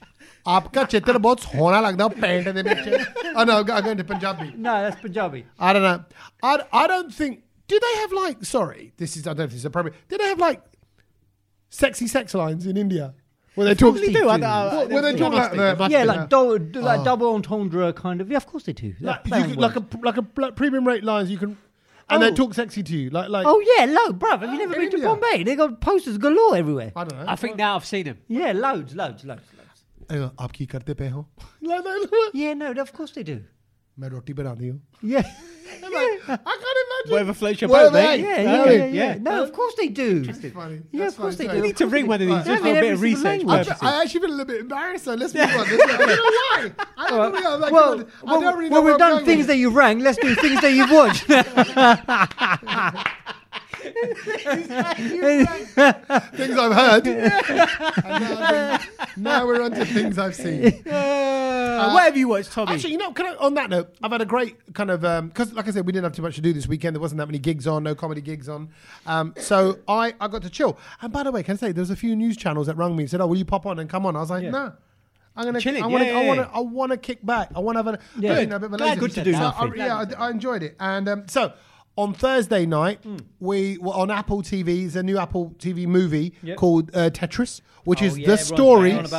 आपका चित्र बहुत सोहना लगता है पैंट दे विच. Oh no, I'm going to Punjabi. No, that's Punjabi. I don't know. I don't think. Do they have like? Sorry, I don't know if this is appropriate. Do they have like sexy sex lines in India? Where they talk. Probably do. Where they talk like Yeah, like double entendre kind of. Yeah, of course they do. like a premium rate lines you can, and they talk sexy to you like. Oh yeah, loads, bruv. Have you never been to India? Bombay? They got posters galore everywhere. I don't know. I think now I've seen him. Yeah, loads. आप की करते पे हो? Yeah, no, of course they do. मैं रोटी बना दी हूँ. Yeah. I can't imagine. Whatever floats your boat, mate. Yeah. No, of course they do. That's funny. Yeah, of course they do. You need to ring one of these just for a bit of research purposes. I actually feel a little bit embarrassed. So let's move on. I don't know why. I don't know. Like, Well, I don't really know we've where done I'm things that you've rang. Let's do things that you've watched. things I've heard. And now we're on to things I've seen. What have you watched, Tommy? Actually, on that note, I've had a great kind of because, like I said, we didn't have too much to do this weekend. There wasn't that many gigs on, no comedy gigs on. So I got to chill. And by the way, can I say there was a few news channels that rang me and said, "Oh, will you pop on and come on?" I was like, "No." I'm gonna. Chilling, I want to kick back. I want to have a bit of a lazy. Good to do nothing. I enjoyed it. And so on Thursday night, we were on Apple TV. It's a new Apple TV movie called Tetris, which is the story of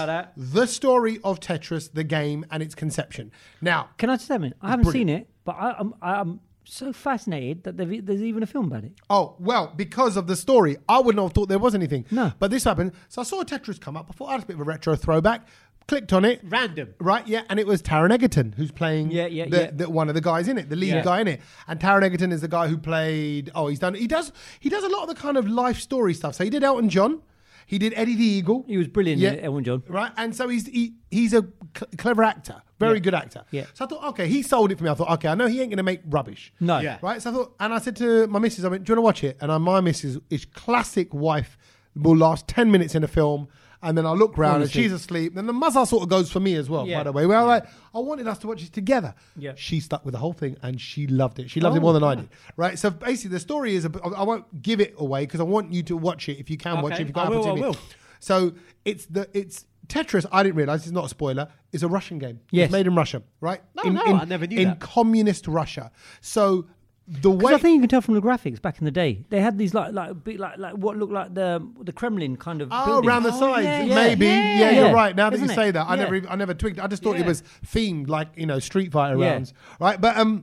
Tetris, the game, and its conception. Now, Can I just say a minute? I haven't seen it, but I'm so fascinated that there's even a film about it. oh, well, because of the story, I wouldn't have thought there was anything. No. But this happened. So I saw Tetris come up. I thought, that's a bit of a retro throwback. Clicked on it. Random. Right, yeah. And it was Taron Egerton who's playing the one of the guys in it, the lead guy in it. And Taron Egerton is the guy who played, he does a lot of the kind of life story stuff. So he did Elton John. He did Eddie the Eagle. He was brilliant in Elton John. Right, and so he's a clever actor, very good actor. Yeah. So I thought, okay, he sold it for me. I thought, okay, I know he ain't going to make rubbish. No. Yeah. Right, so I thought, and I said to my missus, I went, do you want to watch it? And my missus is classic wife, will last 10 minutes in a film, and then I look round and she's asleep. Then the muzzle sort of goes for me as well, by the way. Where I wanted us to watch it together. Yeah. She stuck with the whole thing and she loved it. She loved it more than I did. Right, so basically the story is, I won't give it away because I want you to watch it if you can watch it. If you've got Apple TV. I will. So it's Tetris. I didn't realize, it's not a spoiler. It's a Russian game. Yes. It's made in Russia, right? I never knew in that. communist Russia. So the Because way I think you can tell from the graphics back in the day, they had these like what looked like the Kremlin kind of. buildings. around the sides, yeah. Yeah, you're right. Now that you Isn't say it? that, Yeah. I never twigged. I just thought it Yeah. was themed like Street Fighter Yeah. rounds, right?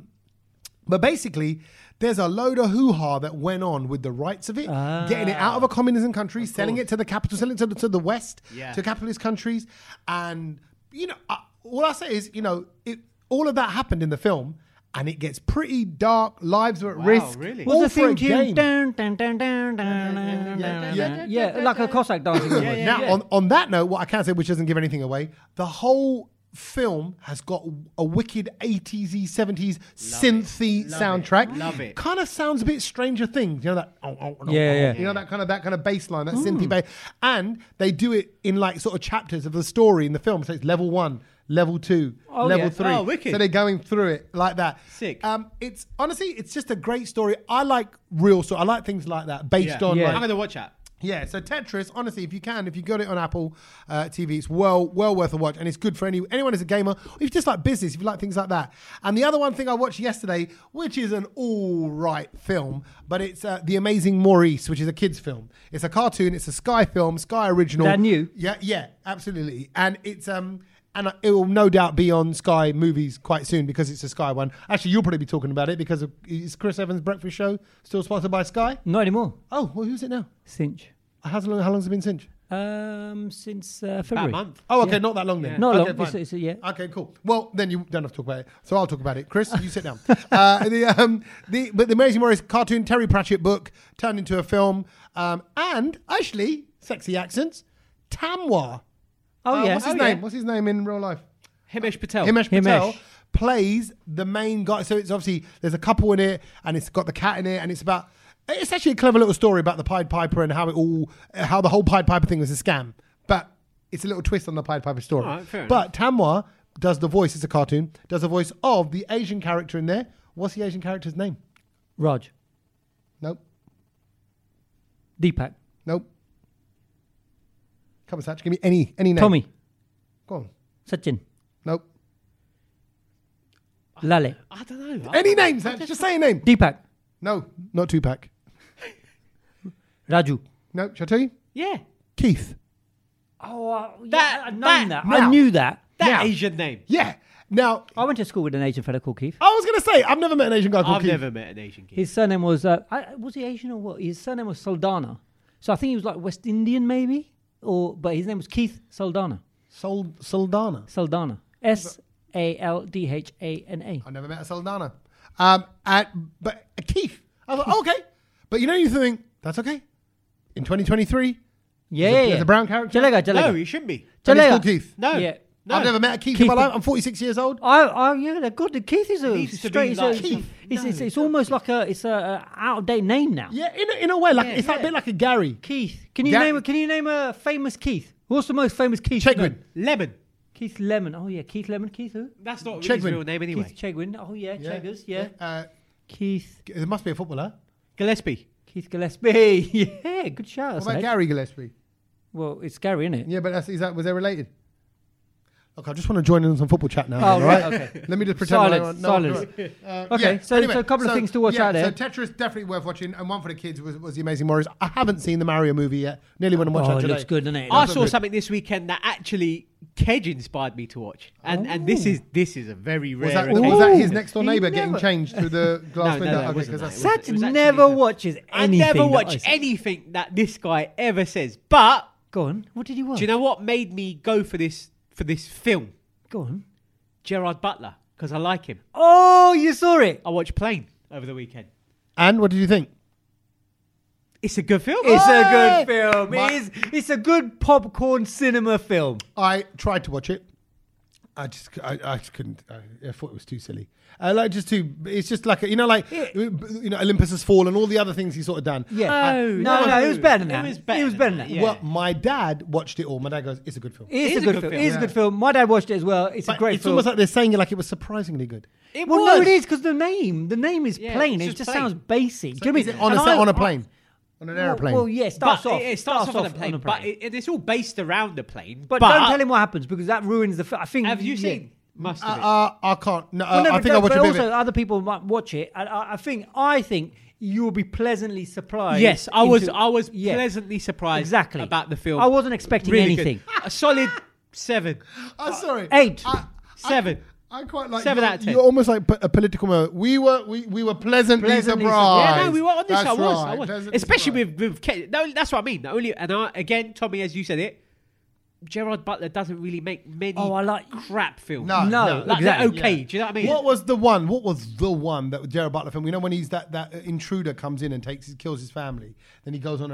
But basically, there's a load of hoo-ha that went on with the rights of it, getting it out of a communism country, selling it to the capital, selling it to the West, to capitalist countries. And, all I say is, all of that happened in the film, and it gets pretty dark, lives are at risk. Really? All Was the for a theme tune game. dun, dun, dun, dun, dun, dun, dun, yeah, like a Cossack dancing. Now, on that note, what I can say, which doesn't give anything away, the whole film has got a wicked 80s, 70s synthy soundtrack. Love it. Kind of sounds a bit Stranger Things, that Yeah. that kind of bass line, that synthy bass. And they do it in like sort of chapters of the story in the film. So it's level 1, level 2, level 3. Oh, wicked. So they're going through it like that. Sick. It's honestly, it's just a great story. I like real story. I like things like that based on Yeah. like, I'm going to watch that. yeah, so Tetris, honestly, if you got it on Apple TV, it's well worth a watch, and it's good for anyone who's a gamer, or if you just like business, if you like things like that. And the other one thing I watched yesterday, which is an all right film, but it's The Amazing Maurice, which is a kids' film. It's a cartoon. It's a Sky film, Sky original. That new? Yeah, absolutely. And it's and it will no doubt be on Sky Movies quite soon because it's a Sky one. Actually, you'll probably be talking about it because is Chris Evans' Breakfast Show still sponsored by Sky? Not anymore. Oh, well, who's it now? Cinch. How long's it been since? Since About February. a month. Oh, okay, not that long then. Not okay, long. fine. It's Okay, cool. Well, then you don't have to talk about it. So I'll talk about it. Chris, you sit down. But the Amazing Maurice cartoon, Terry Pratchett book turned into a film, and actually, sexy accents, Tamwa. Oh, yeah. What's his name? What's his name in real life? Himesh Patel. Himesh Patel Himesh. plays the main guy. So it's obviously, there's a couple in it, and it's got the cat in it, and it's actually a clever little story about the Pied Piper and how the whole Pied Piper thing was a scam. But it's a little twist on the Pied Piper story. All right, fair But Tamwa does the voice, it's a cartoon, does the voice of the Asian character in there. What's the Asian character's name? Raj. Nope. Deepak. Come on, Satch, give me any name. Tommy. Go on. Sachin. Nope. Lale. I don't know. Any names? Just say a name. Deepak. No, not Tupac. Raju. No, shall I tell you? Yeah. Keith. Oh, That- I that- that. now. I knew that. That Now. Asian name. Yeah. Now, I went to school with an Asian fella called Keith. I was going to say, I've never met an Asian guy called I've Keith. never met an Asian kid. His surname was was he Asian or what? His surname was Saldana. So I think he was like West Indian maybe, but his name was Keith Saldana. Saldana. Saldana. Saldhana. I never met a Saldana. But Keith. I was like, okay. But you think, that's okay. In 2023, Yeah, there's a brown character. Jalega. No, he shouldn't be. And it's Jalega. called Keith. No. Yeah. No. I've never met a Keith, Keith- in my life. I'm 46 years old. Yeah, they're good. The Keith is a Needs to be straight. like Keith. It's almost like it's a out of date name now. Yeah, in a way, like it's like a bit like a Gary. Keith. Can you Ga- name a famous Keith? What's the most famous Keith? Chegwin. Lemon. Keith Lemon. Oh yeah, Keith Lemon. Keith who? That's not his Chegwin. real name anyway. Keith Chegwin. Oh yeah, Cheggers. Yeah. Keith. There must be a footballer. Gillespie. Keith Gillespie. Yeah, good shout. What about Said. Gary Gillespie? Well, it's Gary, isn't it? Yeah, but was they related? Look, I just want to join in on some football chat now. Oh, all right, right? okay. Let me just pretend. Silence, silence. Okay, so a couple of things to watch out there. So Tetris definitely worth watching, and one for the kids was The Amazing Warriors. I haven't seen the Mario movie yet. Nearly went and watched Oh, that it today. looks good, doesn't it? I That's saw good. something this weekend that actually Kedge inspired me to watch, and this is a very rare. Was that, occasion. was that his Ooh. next door He neighbour getting never- changed through the glass No, window? that wasn't 'cause that. that's- It was- Sat it was never actually- watches I anything. never that I watch see. anything that this guy ever says. But Go on. What did you watch? do you know what made me go for this film? Go on. Gerard Butler, because I like him. Oh, you saw it. I watched Plane over the weekend. And what did you think? It's a good film. It's a Hey! good film. It's a good popcorn cinema film. I tried to watch it. I just couldn't. I thought it was too silly. It's just like Olympus Has Fallen, all the other things he's sort of done. Yeah. No, No, it was better than it that. was better It was than better than that, that. yeah. Well, my dad watched it all. My dad goes, "It's a good film." It is a good film. It is a good film. My dad watched it as well. It's a But great it's film. almost like they're saying it like it was surprisingly good. It Well, was. no, it is because the name is Yeah, plain. it's It just just plain. sounds basic. Do you know Is what I it mean? on And on a plane? On an airplane? Well, yeah, it But starts off. it starts off on a on plane, but it's all based around the plane. But don't tell him what happens because that ruins the film. I think. Have you yeah. seen? Must have. I can't. No, Well, no, I but think I watched a but bit also of it. other people might watch it. And I think you will be pleasantly surprised. Yes, I was Yeah. pleasantly surprised Exactly. about the film. I wasn't expecting Really anything. good. A solid 7. I'm sorry. 8. 7. I quite like 7 you're- out of 10. You're almost like a political moment. We were pleasantly Pleasantly surprised. Yeah, no, we were on this. That's I right, was. pleasantly Especially surprised. with Ken. No, that's what I mean. Again, Tommy, as you said it, Gerard Butler doesn't really make many crap films. No, No, Like, exactly. they're okay. Do you know what I mean? What was the one? What was the one that Gerard Butler film? You know when he's that intruder comes in and kills his family. Then he goes on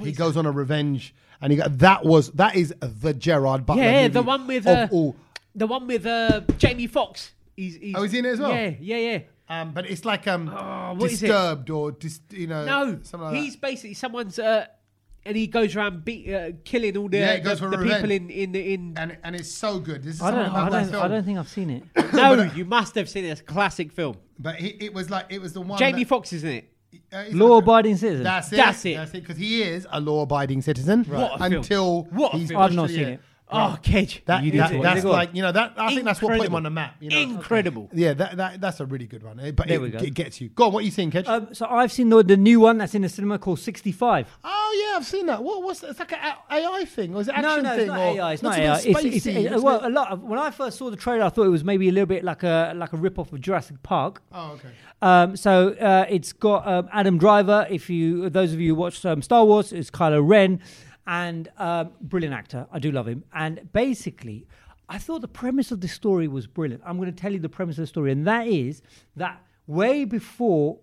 a revenge, and that is the Gerard Butler. Yeah, movie the one with of all. the one with Jamie Foxx. He's Is he in it as well? Yeah. But it's like what is it? Disturbed or No, something like he's that. basically someone's. And he goes around killing all the, Yeah, he goes for the people revenge. in. And it's so good. This is I something about that film. don't think I've seen it. No, you must have seen it. It's a classic film. But it was the one. Jamie Foxx is in it. Law-abiding citizen. That's it. That's it. That's it. Because he is a law-abiding citizen What a film. until What a he's film. I've pushed not to the seen end. it. Oh, Kedge. That's You need to watch it. like I think that's what put him on the map. Incredible. Yeah, that's a really good one. But There we go. it gets you. Go on, what are you seeing, Kedge? So I've seen the new one that's in the cinema called 65. Oh yeah, I've seen that. What's that? It's like an AI thing, or is it action No, thing? it's not or AI. It's looks not a AI. bit spacey, Well, a lot of when I first saw the trailer, I thought it was maybe a little bit like a rip-off of Jurassic Park. Oh, okay. So it's got Adam Driver. Those of you who watched Star Wars, it's Kylo Ren, and brilliant actor. I do love him. And basically, I thought the premise of the story was brilliant. I'm going to tell you the premise of the story, and that is that way before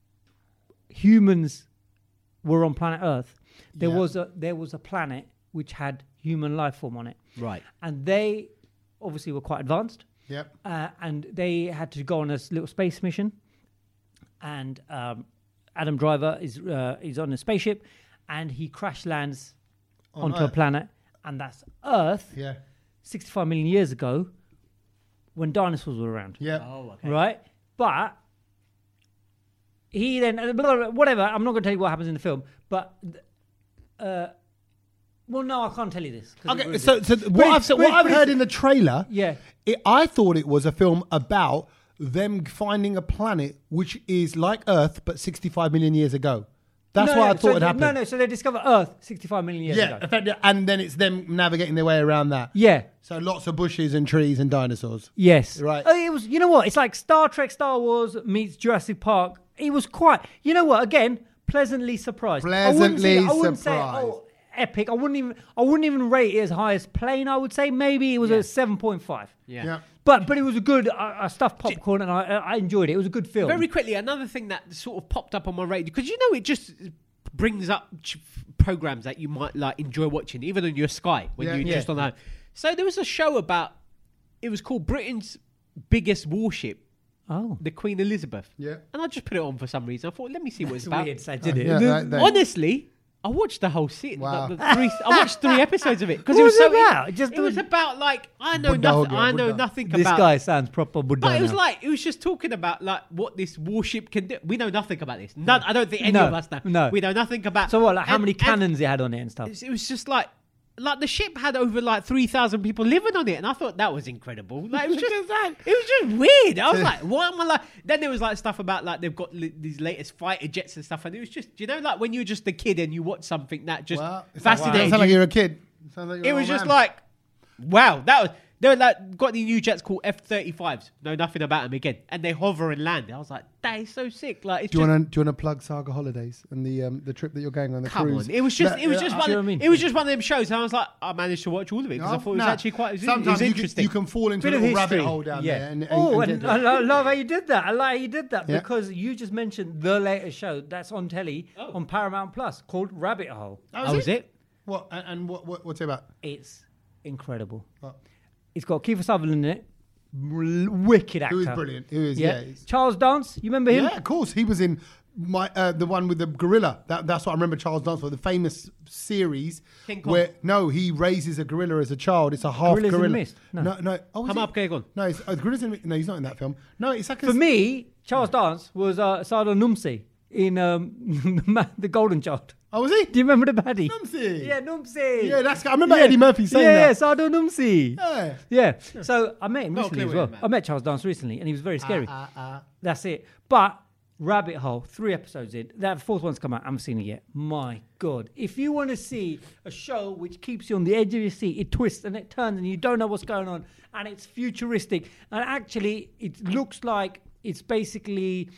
humans were on planet Earth, there was a planet which had human life form on it. Right. And they obviously were quite advanced. Yep. And they had to go on a little space mission. And Adam Driver is on a spaceship, and he crash lands onto a Earth. planet, and that's Earth. Yeah. 65 million years ago, when dinosaurs were around. Yeah. Oh, okay. Right? But he then, whatever, I'm not going to tell you what happens in the film, but Well, no, I can't tell you this. 'Cause it Okay, ruins so, it. so what I've heard in the trailer, Yeah. I thought it was a film about them finding a planet which is like Earth but 65 million years ago. That's what I thought had happened. No, so they discovered Earth 65 million years ago. effectively, and then it's them navigating their way around that. Yeah. So lots of bushes and trees and dinosaurs. Yes. Right. It was. You know what? It's like Star Trek, Star Wars meets Jurassic Park. It was quite. You know what? Again, pleasantly surprised. I wouldn't say, surprised. Epic. I wouldn't even rate it as high as plain. I would say maybe it was a 7.5. Yeah. But it was a good stuffed popcorn, and I enjoyed it. It was a good film. Very quickly, another thing that sort of popped up on my radar, because you know it just brings up programs that you might like enjoy watching, even on your Sky when you're just on home. So there was a show about. It was called Britain's Biggest Warship. Oh. The Queen Elizabeth. Yeah. And I just put it on for some reason. I thought, let me see what it's about. Weird, didn't it? Yeah, Honestly, I watched the whole series. Wow. I watched 3 episodes of it because What it was was it so. about? It was about like I know Buddha, nothing. I know Buddha. nothing This about. guy sounds proper Buddha. But it was now. like it was just talking about like what this warship can do. We know nothing about this. None, I don't think any No, of us know. no. We know nothing about. So what? Like how and- many and cannons it had on it and stuff? It was just like the ship had over like 3,000 people living on it, and I thought that was incredible. Like it was just weird. I was like, what am I like? Then there was like stuff about like they've got these latest fighter jets and stuff, and it was just like when you're just a kid and you watch something that just fascinated Sounds like you. you're a kid. Sounds like you're It an was old just man. like, wow, that was. They were like got these new jets called F-35s. Know nothing about them again, and they hover and land. I was like, that is so sick. Like, it's Do you just, want to plug Saga Holidays and the trip that you're going on the come cruise? on. It was just Do you know what I mean? it was just one of them shows. And I was like, I managed to watch all of it because I thought it was actually quite. It was Sometimes interesting. you can fall into Bit a of little history. rabbit hole down there. And and get I it. love how you did that. I like how you did that Yeah. because you just mentioned the latest show that's on telly on Paramount Plus called Rabbit Hole. Oh, was it? What and what's it about? It's incredible. What? It's got Kiefer Sutherland in it. Wicked actor. Who is brilliant? Who is Charles Dance. You remember him? Yeah, of course. He was in my the one with the gorilla. That's what I remember Charles Dance for, the famous series King Kong. where he raises a gorilla as a child. It's a half Gorillas in the gorilla. Mist? No. No. Oh, is Come it? up, Kegon. No, it's Gorillas in the Mist. No, he's not in that film. No, it's like For me, Charles Dance was Sardar Numsi in The Golden Child. Oh, was he? Do you remember the baddie? Numsi. Yeah, Numsi. Yeah, I remember Eddie Murphy saying Yeah, that. Sardar Numsi. Yeah. Yeah. So I met him Not recently as clear well. with him, man. I met Charles Dance recently, and he was very scary. That's it. But Rabbit Hole, 3 episodes in. That 4th one's come out. I haven't seen it yet. My God. If you want to see a show which keeps you on the edge of your seat, it twists and it turns and you don't know what's going on, and it's futuristic, and actually it looks like it's basically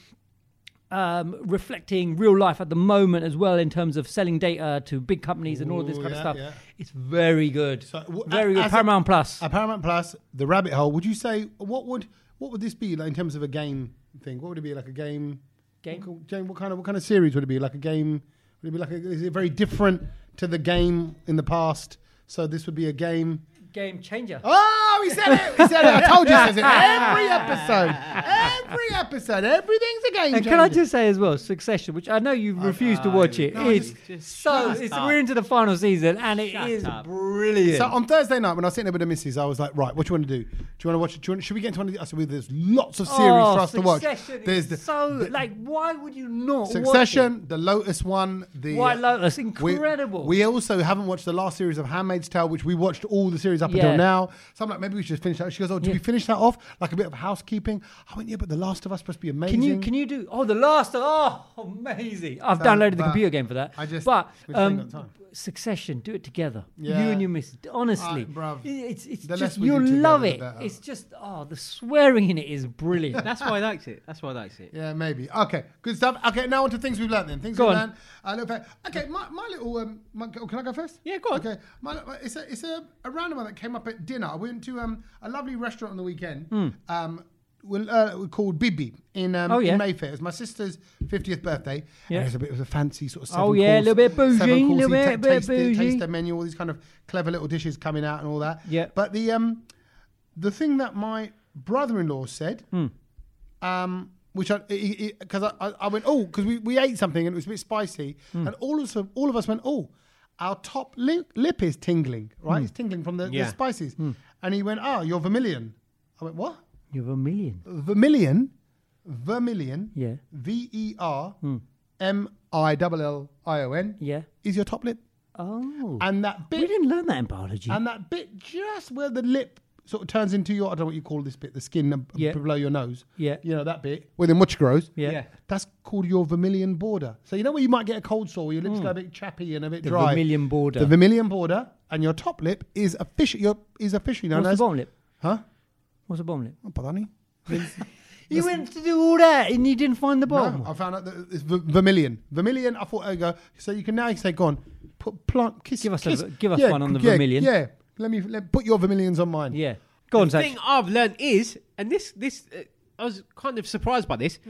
reflecting real life at the moment as well in terms of selling data to big companies and all this kind of stuff. Yeah. It's very good. So, Very good. as Paramount Plus. Paramount Plus, the Rabbit Hole. Would you say what would this be like in terms of a game thing? What would it be like a game? Game? What kind of series would it be? Like a game? Would it be like is it very different to the game in the past? So this would be a game. Game changer. Oh, he said it. He said it. I told you he says it. Every episode. Everything's a game And changer. can I just say as well, Succession, which I know you refuse to watch it. no, It's just so. shut It's up. we're into the final season, and it is up. brilliant. So on Thursday night when I was sitting there with the missus, I was like, right, what do you want to do? Do you want to watch? Should we get into one of the? I said, well, there's lots of series for us to watch. Succession There's is the so like, why would you not Succession, watch the Lotus one, the it? White Lotus, we- incredible. We also haven't watched the last series of Handmaid's Tale, which we watched all the series up Yeah. until now. So I'm like, maybe we should finish that. She goes, oh, did Yeah. we finish that off? Like a bit of housekeeping. I went, yeah, but The Last of Us supposed to be amazing. Can you do? Oh, the last. Oh, amazing! I've downloaded the but computer game for that. I just- but we just ain't got time. Succession, do it together. Yeah. You and your missus. Honestly, bruv. it's The just less we you'll do together, love the it. better. It's just the swearing in it is brilliant. That's why I liked it. That's why I liked it. Yeah, maybe. Okay, good stuff. Okay, now on to things we've learned then. Things Go we've on. learned. Okay, my little. Can I go first? Yeah, go on. Okay, it's a random one that came up at dinner. I went to a lovely restaurant on the weekend. Called Bibi in Mayfair. It was my sister's 50th birthday. Yeah. And it was a fancy sort of Oh, yeah, a little bit bougie, seven-coursey little bit bougie. taster menu, all these kind of clever little dishes coming out and all that. Yeah. But the thing that my brother-in-law said, which because I went, oh, because we ate something and it was a bit spicy, and all of us went, oh, our top lip is tingling, right? It's tingling from the spices. And he went, oh, you're Vermilion. I went, what? You're Vermilion. Vermilion, Yeah. VERMILLION, Yeah. is your top lip? Oh. And that bit, we didn't learn that in biology. and that bit just where the lip sort of turns into your, I don't know what you call this bit, the skin Yeah. below your nose. Yeah. You know, that bit where the much grows. Yeah. Yeah. That's called your vermilion border. So you know where you might get a cold sore, where your lips go a bit chappy and a bit The dry. vermilion border. The vermilion border, and your top lip is officially known What's the as. bottom lip? Huh? What's the bottom lip? Oh, pardon me. You went to do all that and you didn't find the bottom. No, I found out that it's vermilion. Vermilion. I thought, go. So you can now say, go on, kiss. Give us kiss. one on the vermilion. Yeah. Let me put your vermilions on mine. Yeah. Go on, The Zach. thing I've learned is, and this I was kind of surprised by this.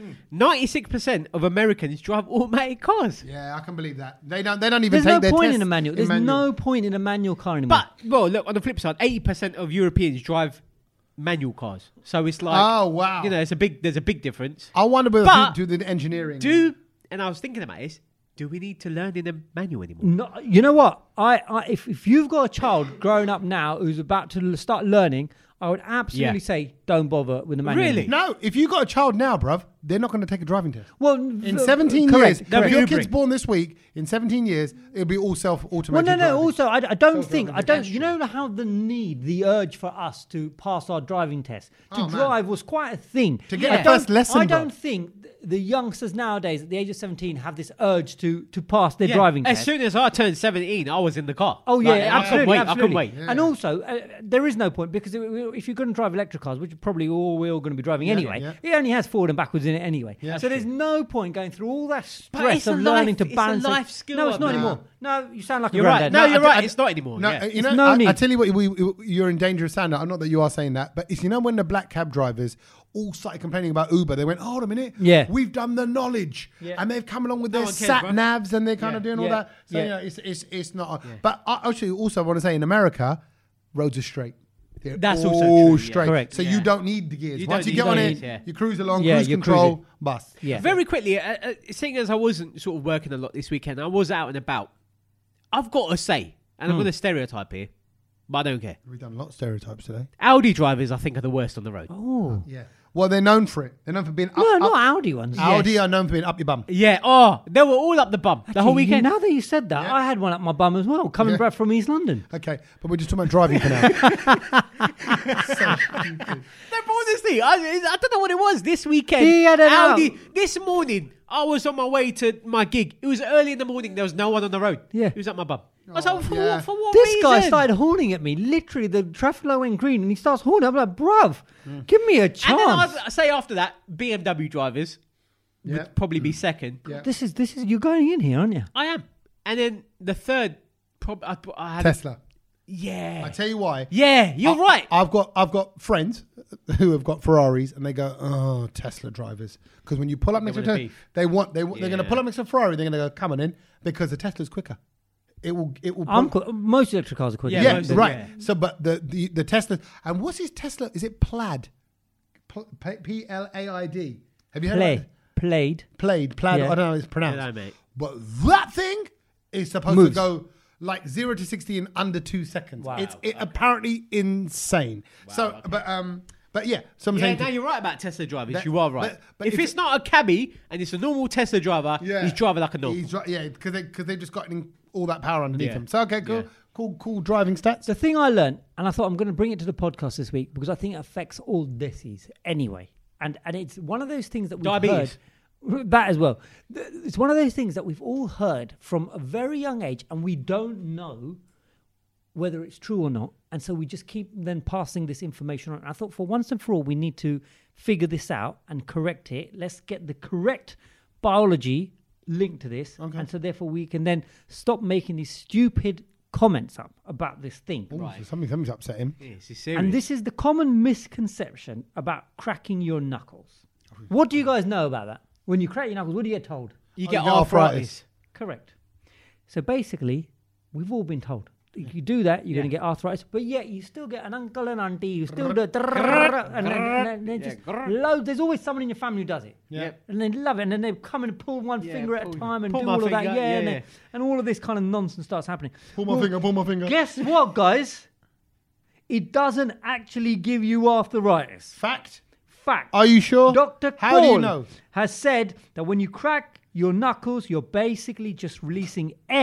96% of Americans drive automatic cars. Yeah, I can believe that. They don't even There's take no their point tests in a manual. There's no point in a manual car anymore. But well, look on the flip side, 80% of Europeans drive manual cars. So it's like, Oh, wow. there's a big difference. I wonder whether But to do the engineering. And I was thinking about this. Do we need to learn in a manual anymore? No, you know what? If you've got a child growing up now who's about to start learning, I would absolutely say don't bother with the manual. Really? No, if you got a child now, bruv, they're not going to take a driving test. Well, In 17 correct, years, correct. if your kid's born this week, in 17 years, it'll be all Well, self-automated no. driving. Also, I don't think Self-driving. you know how the urge for us to pass our driving test to Oh, man. drive was quite a thing. To get I the don't- first lesson, I don't bruv. think the youngsters nowadays at the age of 17 have this urge to pass their driving As test. soon as I turned 17, I was in the car. Oh yeah, Like, absolutely, I couldn't wait. And also, there is no point because if you're going to drive electric cars, which probably we're all going to be driving anyway, yeah. it only has forward and backwards in it anyway. Yeah. So there's no point going through all that But stress it's a of learning to life- it's a balance. life skill, No, it's not man. anymore. No, you sound like You're a right. granddad. No, you're I- right. I- It's not anymore. No, yeah. you know, no need. I tell you what, you're in danger of sound. Not that you are saying that, but it's, you know, when the black cab drivers all started complaining about Uber, they went, hold a minute, Yeah. we've done the knowledge, Yeah. and they've come along with their one cares, sat bro. navs, and they're kind of doing all Yeah. that. So Yeah. you know, it's not. But I actually also want to say, in America, roads are straight. They're That's also all true, yeah. straight. Correct. So Yeah. you don't need the gears. You Once don't you get need on those, it, yeah. you cruise along, Yeah, cruise you're control, cruising. bus. Yeah. Very quickly, seeing as I wasn't sort of working a lot this weekend, I was out and about. I've got to say, and I'm going to stereotype here, but I don't care. We've done a lot of stereotypes today. Audi drivers, I think, are the worst on the road. Oh Yeah. Well, they're known for it. They're known for being up. no, up. not Audi ones. Audi Yes. are known for being up your bum. Yeah. Oh, they were all up the bum the whole Actually, weekend. Now that you said that, Yeah. I had one up my bum as well, coming Yeah. back from East London. Okay, but we're just talking about driving for now. No, but honestly, I don't know what it was this weekend. He had an Audi. out. This morning, I was on my way to my gig. It was early in the morning. There was no one on the road. Yeah. It was up my bum. I was like, for, yeah. for what This reason? guy started horning at me. Literally, the traffic light went green, and he starts horning. I'm like, bruv, give me a And then chance. I say after that, BMW drivers Yeah. would probably be second. Yeah. This is you're going in here, aren't you? I am. And then the third, I had Tesla. Yeah. I tell you why. Yeah, you're right. I've got friends who have got Ferraris, and they go, "Oh, Tesla drivers," because when you pull up next to wanna Tesla, beef. they're going to Yeah. pull up next to a Ferrari. They're going to go, "Come on in," because the Tesla's quicker. It will. Most electric cars are quick. Yeah, Yeah, most of- right. yeah. So, but the Tesla, and what's his Tesla? Is it Plaid? Plaid. Have you heard of it? Played. Plaid. Yeah. I don't know how it's pronounced. Yeah, no, mate. But that thing is supposed Moves. to go like 0 to 60 in under 2 seconds. Wow. It's apparently insane. But yeah, so I'm Yeah, saying no, you're right about Tesla drivers. That- You are right. but if if it's not a cabbie and it's a normal Tesla driver, he's driving like a normal. because they've just got all that power underneath Yeah. them. So okay, cool, Yeah. cool driving stats. The thing I learned, and I thought I'm going to bring it to the podcast this week because I think it affects all this anyway. And it's one of those things that we've Diabetes. heard. That as well. It's one of those things that we've all heard from a very young age, and we don't know whether it's true or not. And so we just keep then passing this information on. I thought for once and for all, we need to figure this out and correct it. Let's get the correct biology linked to this. Okay. And so therefore we can then stop making these stupid comments up about this thing. So something's upsetting. Yeah, this is serious. And this is the common misconception about cracking your knuckles. What do you guys know about that? When you crack your knuckles, what do you get told? you Oh, get you get arthritis. arthritis. Correct. So basically, we've all been told. If you do that, you're going to get arthritis. But yet, you still get an uncle and auntie who still do it. And then just loads. There's always someone in your family who does it. Yeah. And they love it. And then they come and pull one Yeah, finger at a pull- time and pull do my all of that. finger, Yeah, yeah. and all of this kind of nonsense starts happening. Pull my finger. Guess what, guys? It doesn't actually give you arthritis. Fact. Fact. Are you sure? Dr. How do you Paul know? has said that when you crack your knuckles, you're basically just releasing air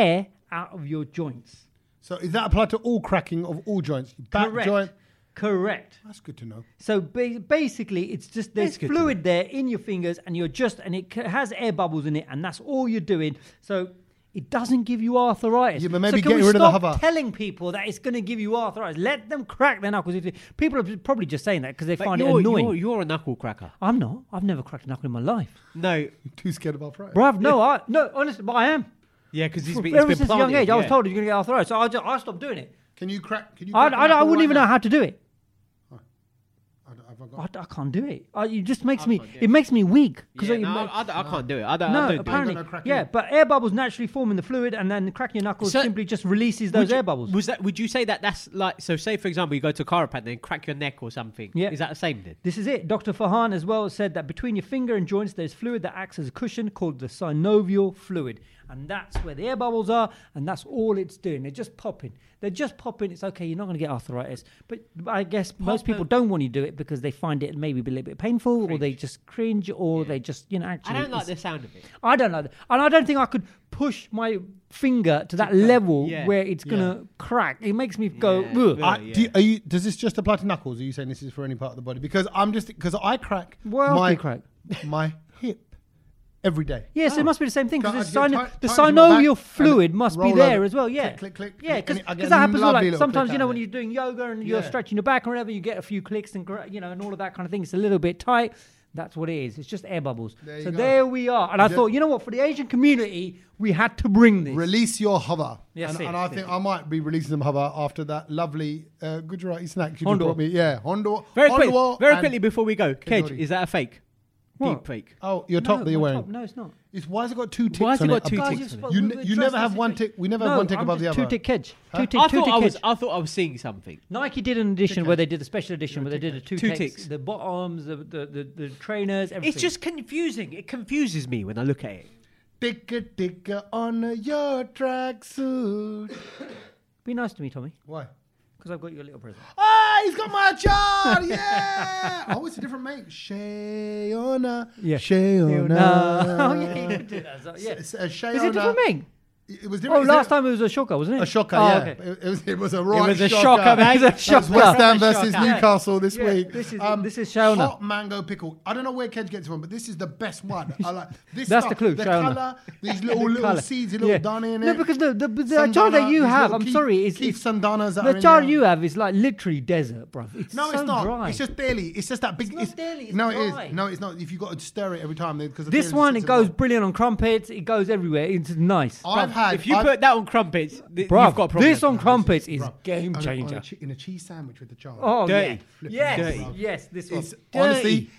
out of your joints. So is that applied to all cracking of all joints? Back Correct. joint. Correct. That's good to know. So basically, it's just there's That's good to fluid there in your fingers, and it has air bubbles in it, and that's all you're doing. So it doesn't give you arthritis. Yeah, but maybe so can getting we rid of the stop hover. telling people that it's going to give you arthritis? Let them crack their knuckles. People are probably just saying that because they But find it annoying. You're a knuckle cracker. I'm not. I've never cracked a knuckle in my life, No. Too scared of arthritis. bruv. No, honestly, but I am. Yeah, because he's been Ever since a young planted, age, I was yeah. told you're going to get arthritis, so I stopped doing it. Can you crack? I wouldn't even know how to do it. Have I got? I can't do it. It just makes me. It makes me weak. Yeah, no, I can't do it. I don't No, do it. apparently, No cracking. yeah. But air bubbles naturally form in the fluid, and then cracking your knuckles So- simply just releases those air bubbles. Would you say that's like, so say for example you go to a chiropractor and crack your neck or something? Yeah. Is that the same then? This is it. Dr. Farhan as well said that between your finger and joints, there's fluid that acts as a cushion called the synovial fluid. And that's where the air bubbles are, and that's all it's doing. They're just popping. It's okay, you're not going to get arthritis. But I guess most people don't want to do it because they find it maybe a little bit painful, or they just cringe, or they just, actually. I don't like the sound of it. I don't know that. And I don't think I could push my finger to that level Yeah. where it's going to crack. It makes me go, ugh. Yeah. Does this just apply to knuckles? Are you saying this is for any part of the body? Because I crack What else do you crack? my hip every day. Yes, it must be the same thing because I the get the tight into my synovial back fluid and must be roll there over. as well. Yeah, Click, click, click, yeah, click, because and I get that happens. lovely Like little sometimes click out when there. you're doing yoga and you're Yeah. stretching your back or whatever, you get a few clicks and and all of that kind of thing. It's a little bit tight. That's what it is. It's just air bubbles. There you So go. there we are. And I thought, you know what? For the Asian community, we had to bring this. Release your hover. Yes, and I think I might be releasing some hover after that lovely Gujarati snack you just Hondo. brought me. Yeah, Hondo. Very Hondo very and quickly before we go, Kedge, Kenduri. is that a fake? What? Deep fake. Oh, your top that you're my wearing. top. No, it's not. Why has it got two ticks Why has it on got it? two Above- ticks on it? You never have one tick. We never have one tick above the other. Two-tick Kedge. Huh? Two-tick I thought Kedge. I was seeing something. Nike did an edition where they did a special edition where they did a two Two ticks, ticks. the bottoms, the trainers, everything. It's just confusing. It confuses me when I look at it. Ticka on your tracksuit. Be nice to me, Tommy, Why? because I've got you a little present. Ah, he's got my chart. Yeah. Oh, it's a different mate. Shayona. Yeah. Shayona. Oh yeah, you could do that. So, yeah. Is Is it different mate? It was Oh, different. last time it was a shocker, wasn't it? A shocker, Oh, yeah. okay. It was a right was a shocker. shocker, mate. It was a That was shocker. West Ham Proper versus shocker. Newcastle this Yeah, week. this is Shauna. Hot mango pickle. I don't know where Kedge gets it from, but this is the best one. I like this. That's stuff, the clue, The Shauna. colour, these little Colour. seeds, little Yeah. Dana in it. No, because the Sandana, jar that you these have, little I'm Keith- sorry, it's Keith Sandanas that are the in jar there. you have is like literally desert, bruv. It's No, so it's not. dry. It's just daily. It's just that big. It's not daily, it's no, dry. it is. No, it's not. If you got to stir it every time, because This one, it goes brilliant on crumpets. It goes everywhere. It's nice. I've had. If you I've- put that on crumpets, you've Bruv, got problems. this on crumpets is Bruv, game on a- changer. in a cheese sandwich with the char. Oh, Dirty. yeah. Yes, Dirty. yes, this one. It's honestly,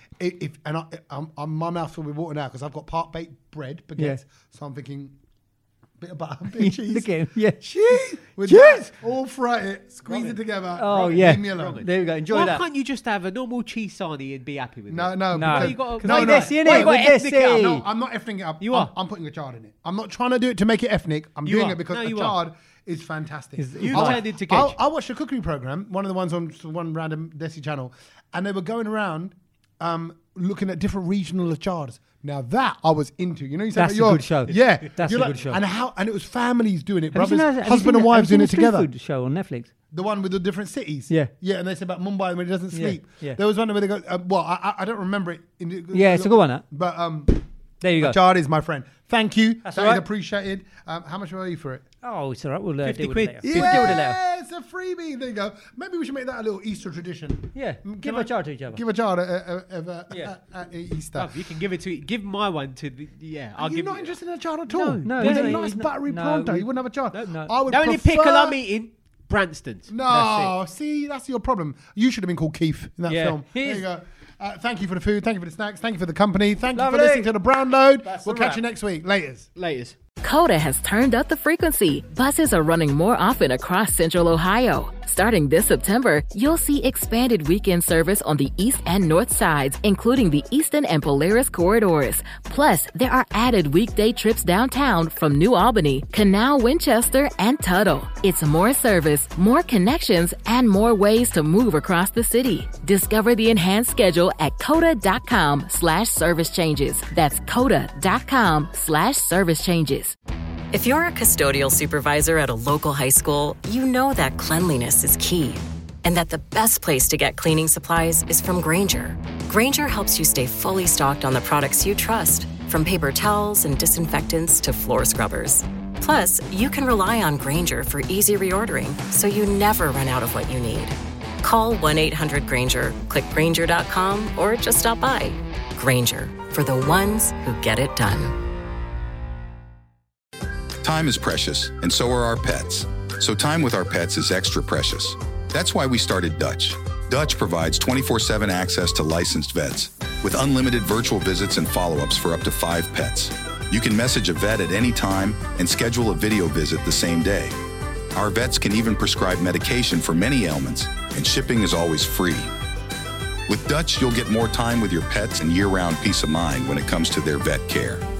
my mouth's full with water now because I've got part baked bread baguettes. Yeah. So I'm thinking, bit of butter, bit of cheese. Look at him. Yeah. Cheese. With Cheese. that, all fry it, squeeze it together. Oh, Leave yeah. me alone. There we go. Enjoy Why that. can't you just have a normal cheese sarnie and be happy with No, it? no, No. because- You got- No, Why this, you innit? got With ethnic this, out? No, I'm not effing it up. You are. I'm putting a chard in it. I'm not trying to do it to make it ethnic. I'm You doing are. it because No, a you are. chard is fantastic. You've I- turned into Kedge. I watched a cookery program, one of the ones on one random Desi channel, and they were going around looking at different regional achards. Now that I was into, you know, you said That's about a your- good show. Yeah, That's You're a good show. and it was families doing it, Have you brothers, seen that- husband and have wives you doing seen it the street together. food show on Netflix. The one with the different cities. Yeah. Yeah, and they said about Mumbai when it doesn't sleep. yeah. There was one where they go, I don't remember it. Yeah, it's a good one, that. But There you go. Chard is my friend. Thank you. That's That all is right. appreciated. How much will I owe you for it? Oh, it's all right. We'll 50 deal with quid. it later. We'll deal with it later. Yeah, it's a freebie. There you go. Maybe we should make that a little Easter tradition. Yeah, Can give I a chart to each other. Give a chard Yeah. at Easter. Bruv, you can give it to give my one to the Are you give not you- interested in a chard at all? No, With he's a not- nice he's not- buttery no, pronto. we- You wouldn't have a chard. No. I would The only prefer... pickle I'm eating, Branston's. No, see, that's your problem. You should have been called Keith in that Yeah. film. There He's- you go. Thank you for the food. Thank you for the snacks. Thank you for the company. Thank you Lovely. for listening to the Brown Load. That's We'll a catch wrap. you next week. Laters. Laters. Coda has turned up the frequency. Buses are running more often across Central Ohio. Starting this September, you'll see expanded weekend service on the east and north sides, including the Eastern and Polaris corridors. Plus, there are added weekday trips downtown from New Albany, Canal, Winchester, and Tuttle. It's more service, more connections, and more ways to move across the city. Discover the enhanced schedule at coda.com/service changes. That's coda.com/service changes. If you're a custodial supervisor at a local high school, you know that cleanliness is key and that the best place to get cleaning supplies is from Grainger. Grainger helps you stay fully stocked on the products you trust, from paper towels and disinfectants to floor scrubbers. Plus, you can rely on Grainger for easy reordering, so you never run out of what you need. Call 1-800-GRAINGER, click Grainger.com, or just stop by. Grainger, for the ones who get it done. Time is precious, and so are our pets. So time with our pets is extra precious. That's why we started Dutch. Dutch provides 24/7 access to licensed vets with unlimited virtual visits and follow-ups for up to 5 pets. You can message a vet at any time and schedule a video visit the same day. Our vets can even prescribe medication for many ailments, and shipping is always free. With Dutch, you'll get more time with your pets and year-round peace of mind when it comes to their vet care.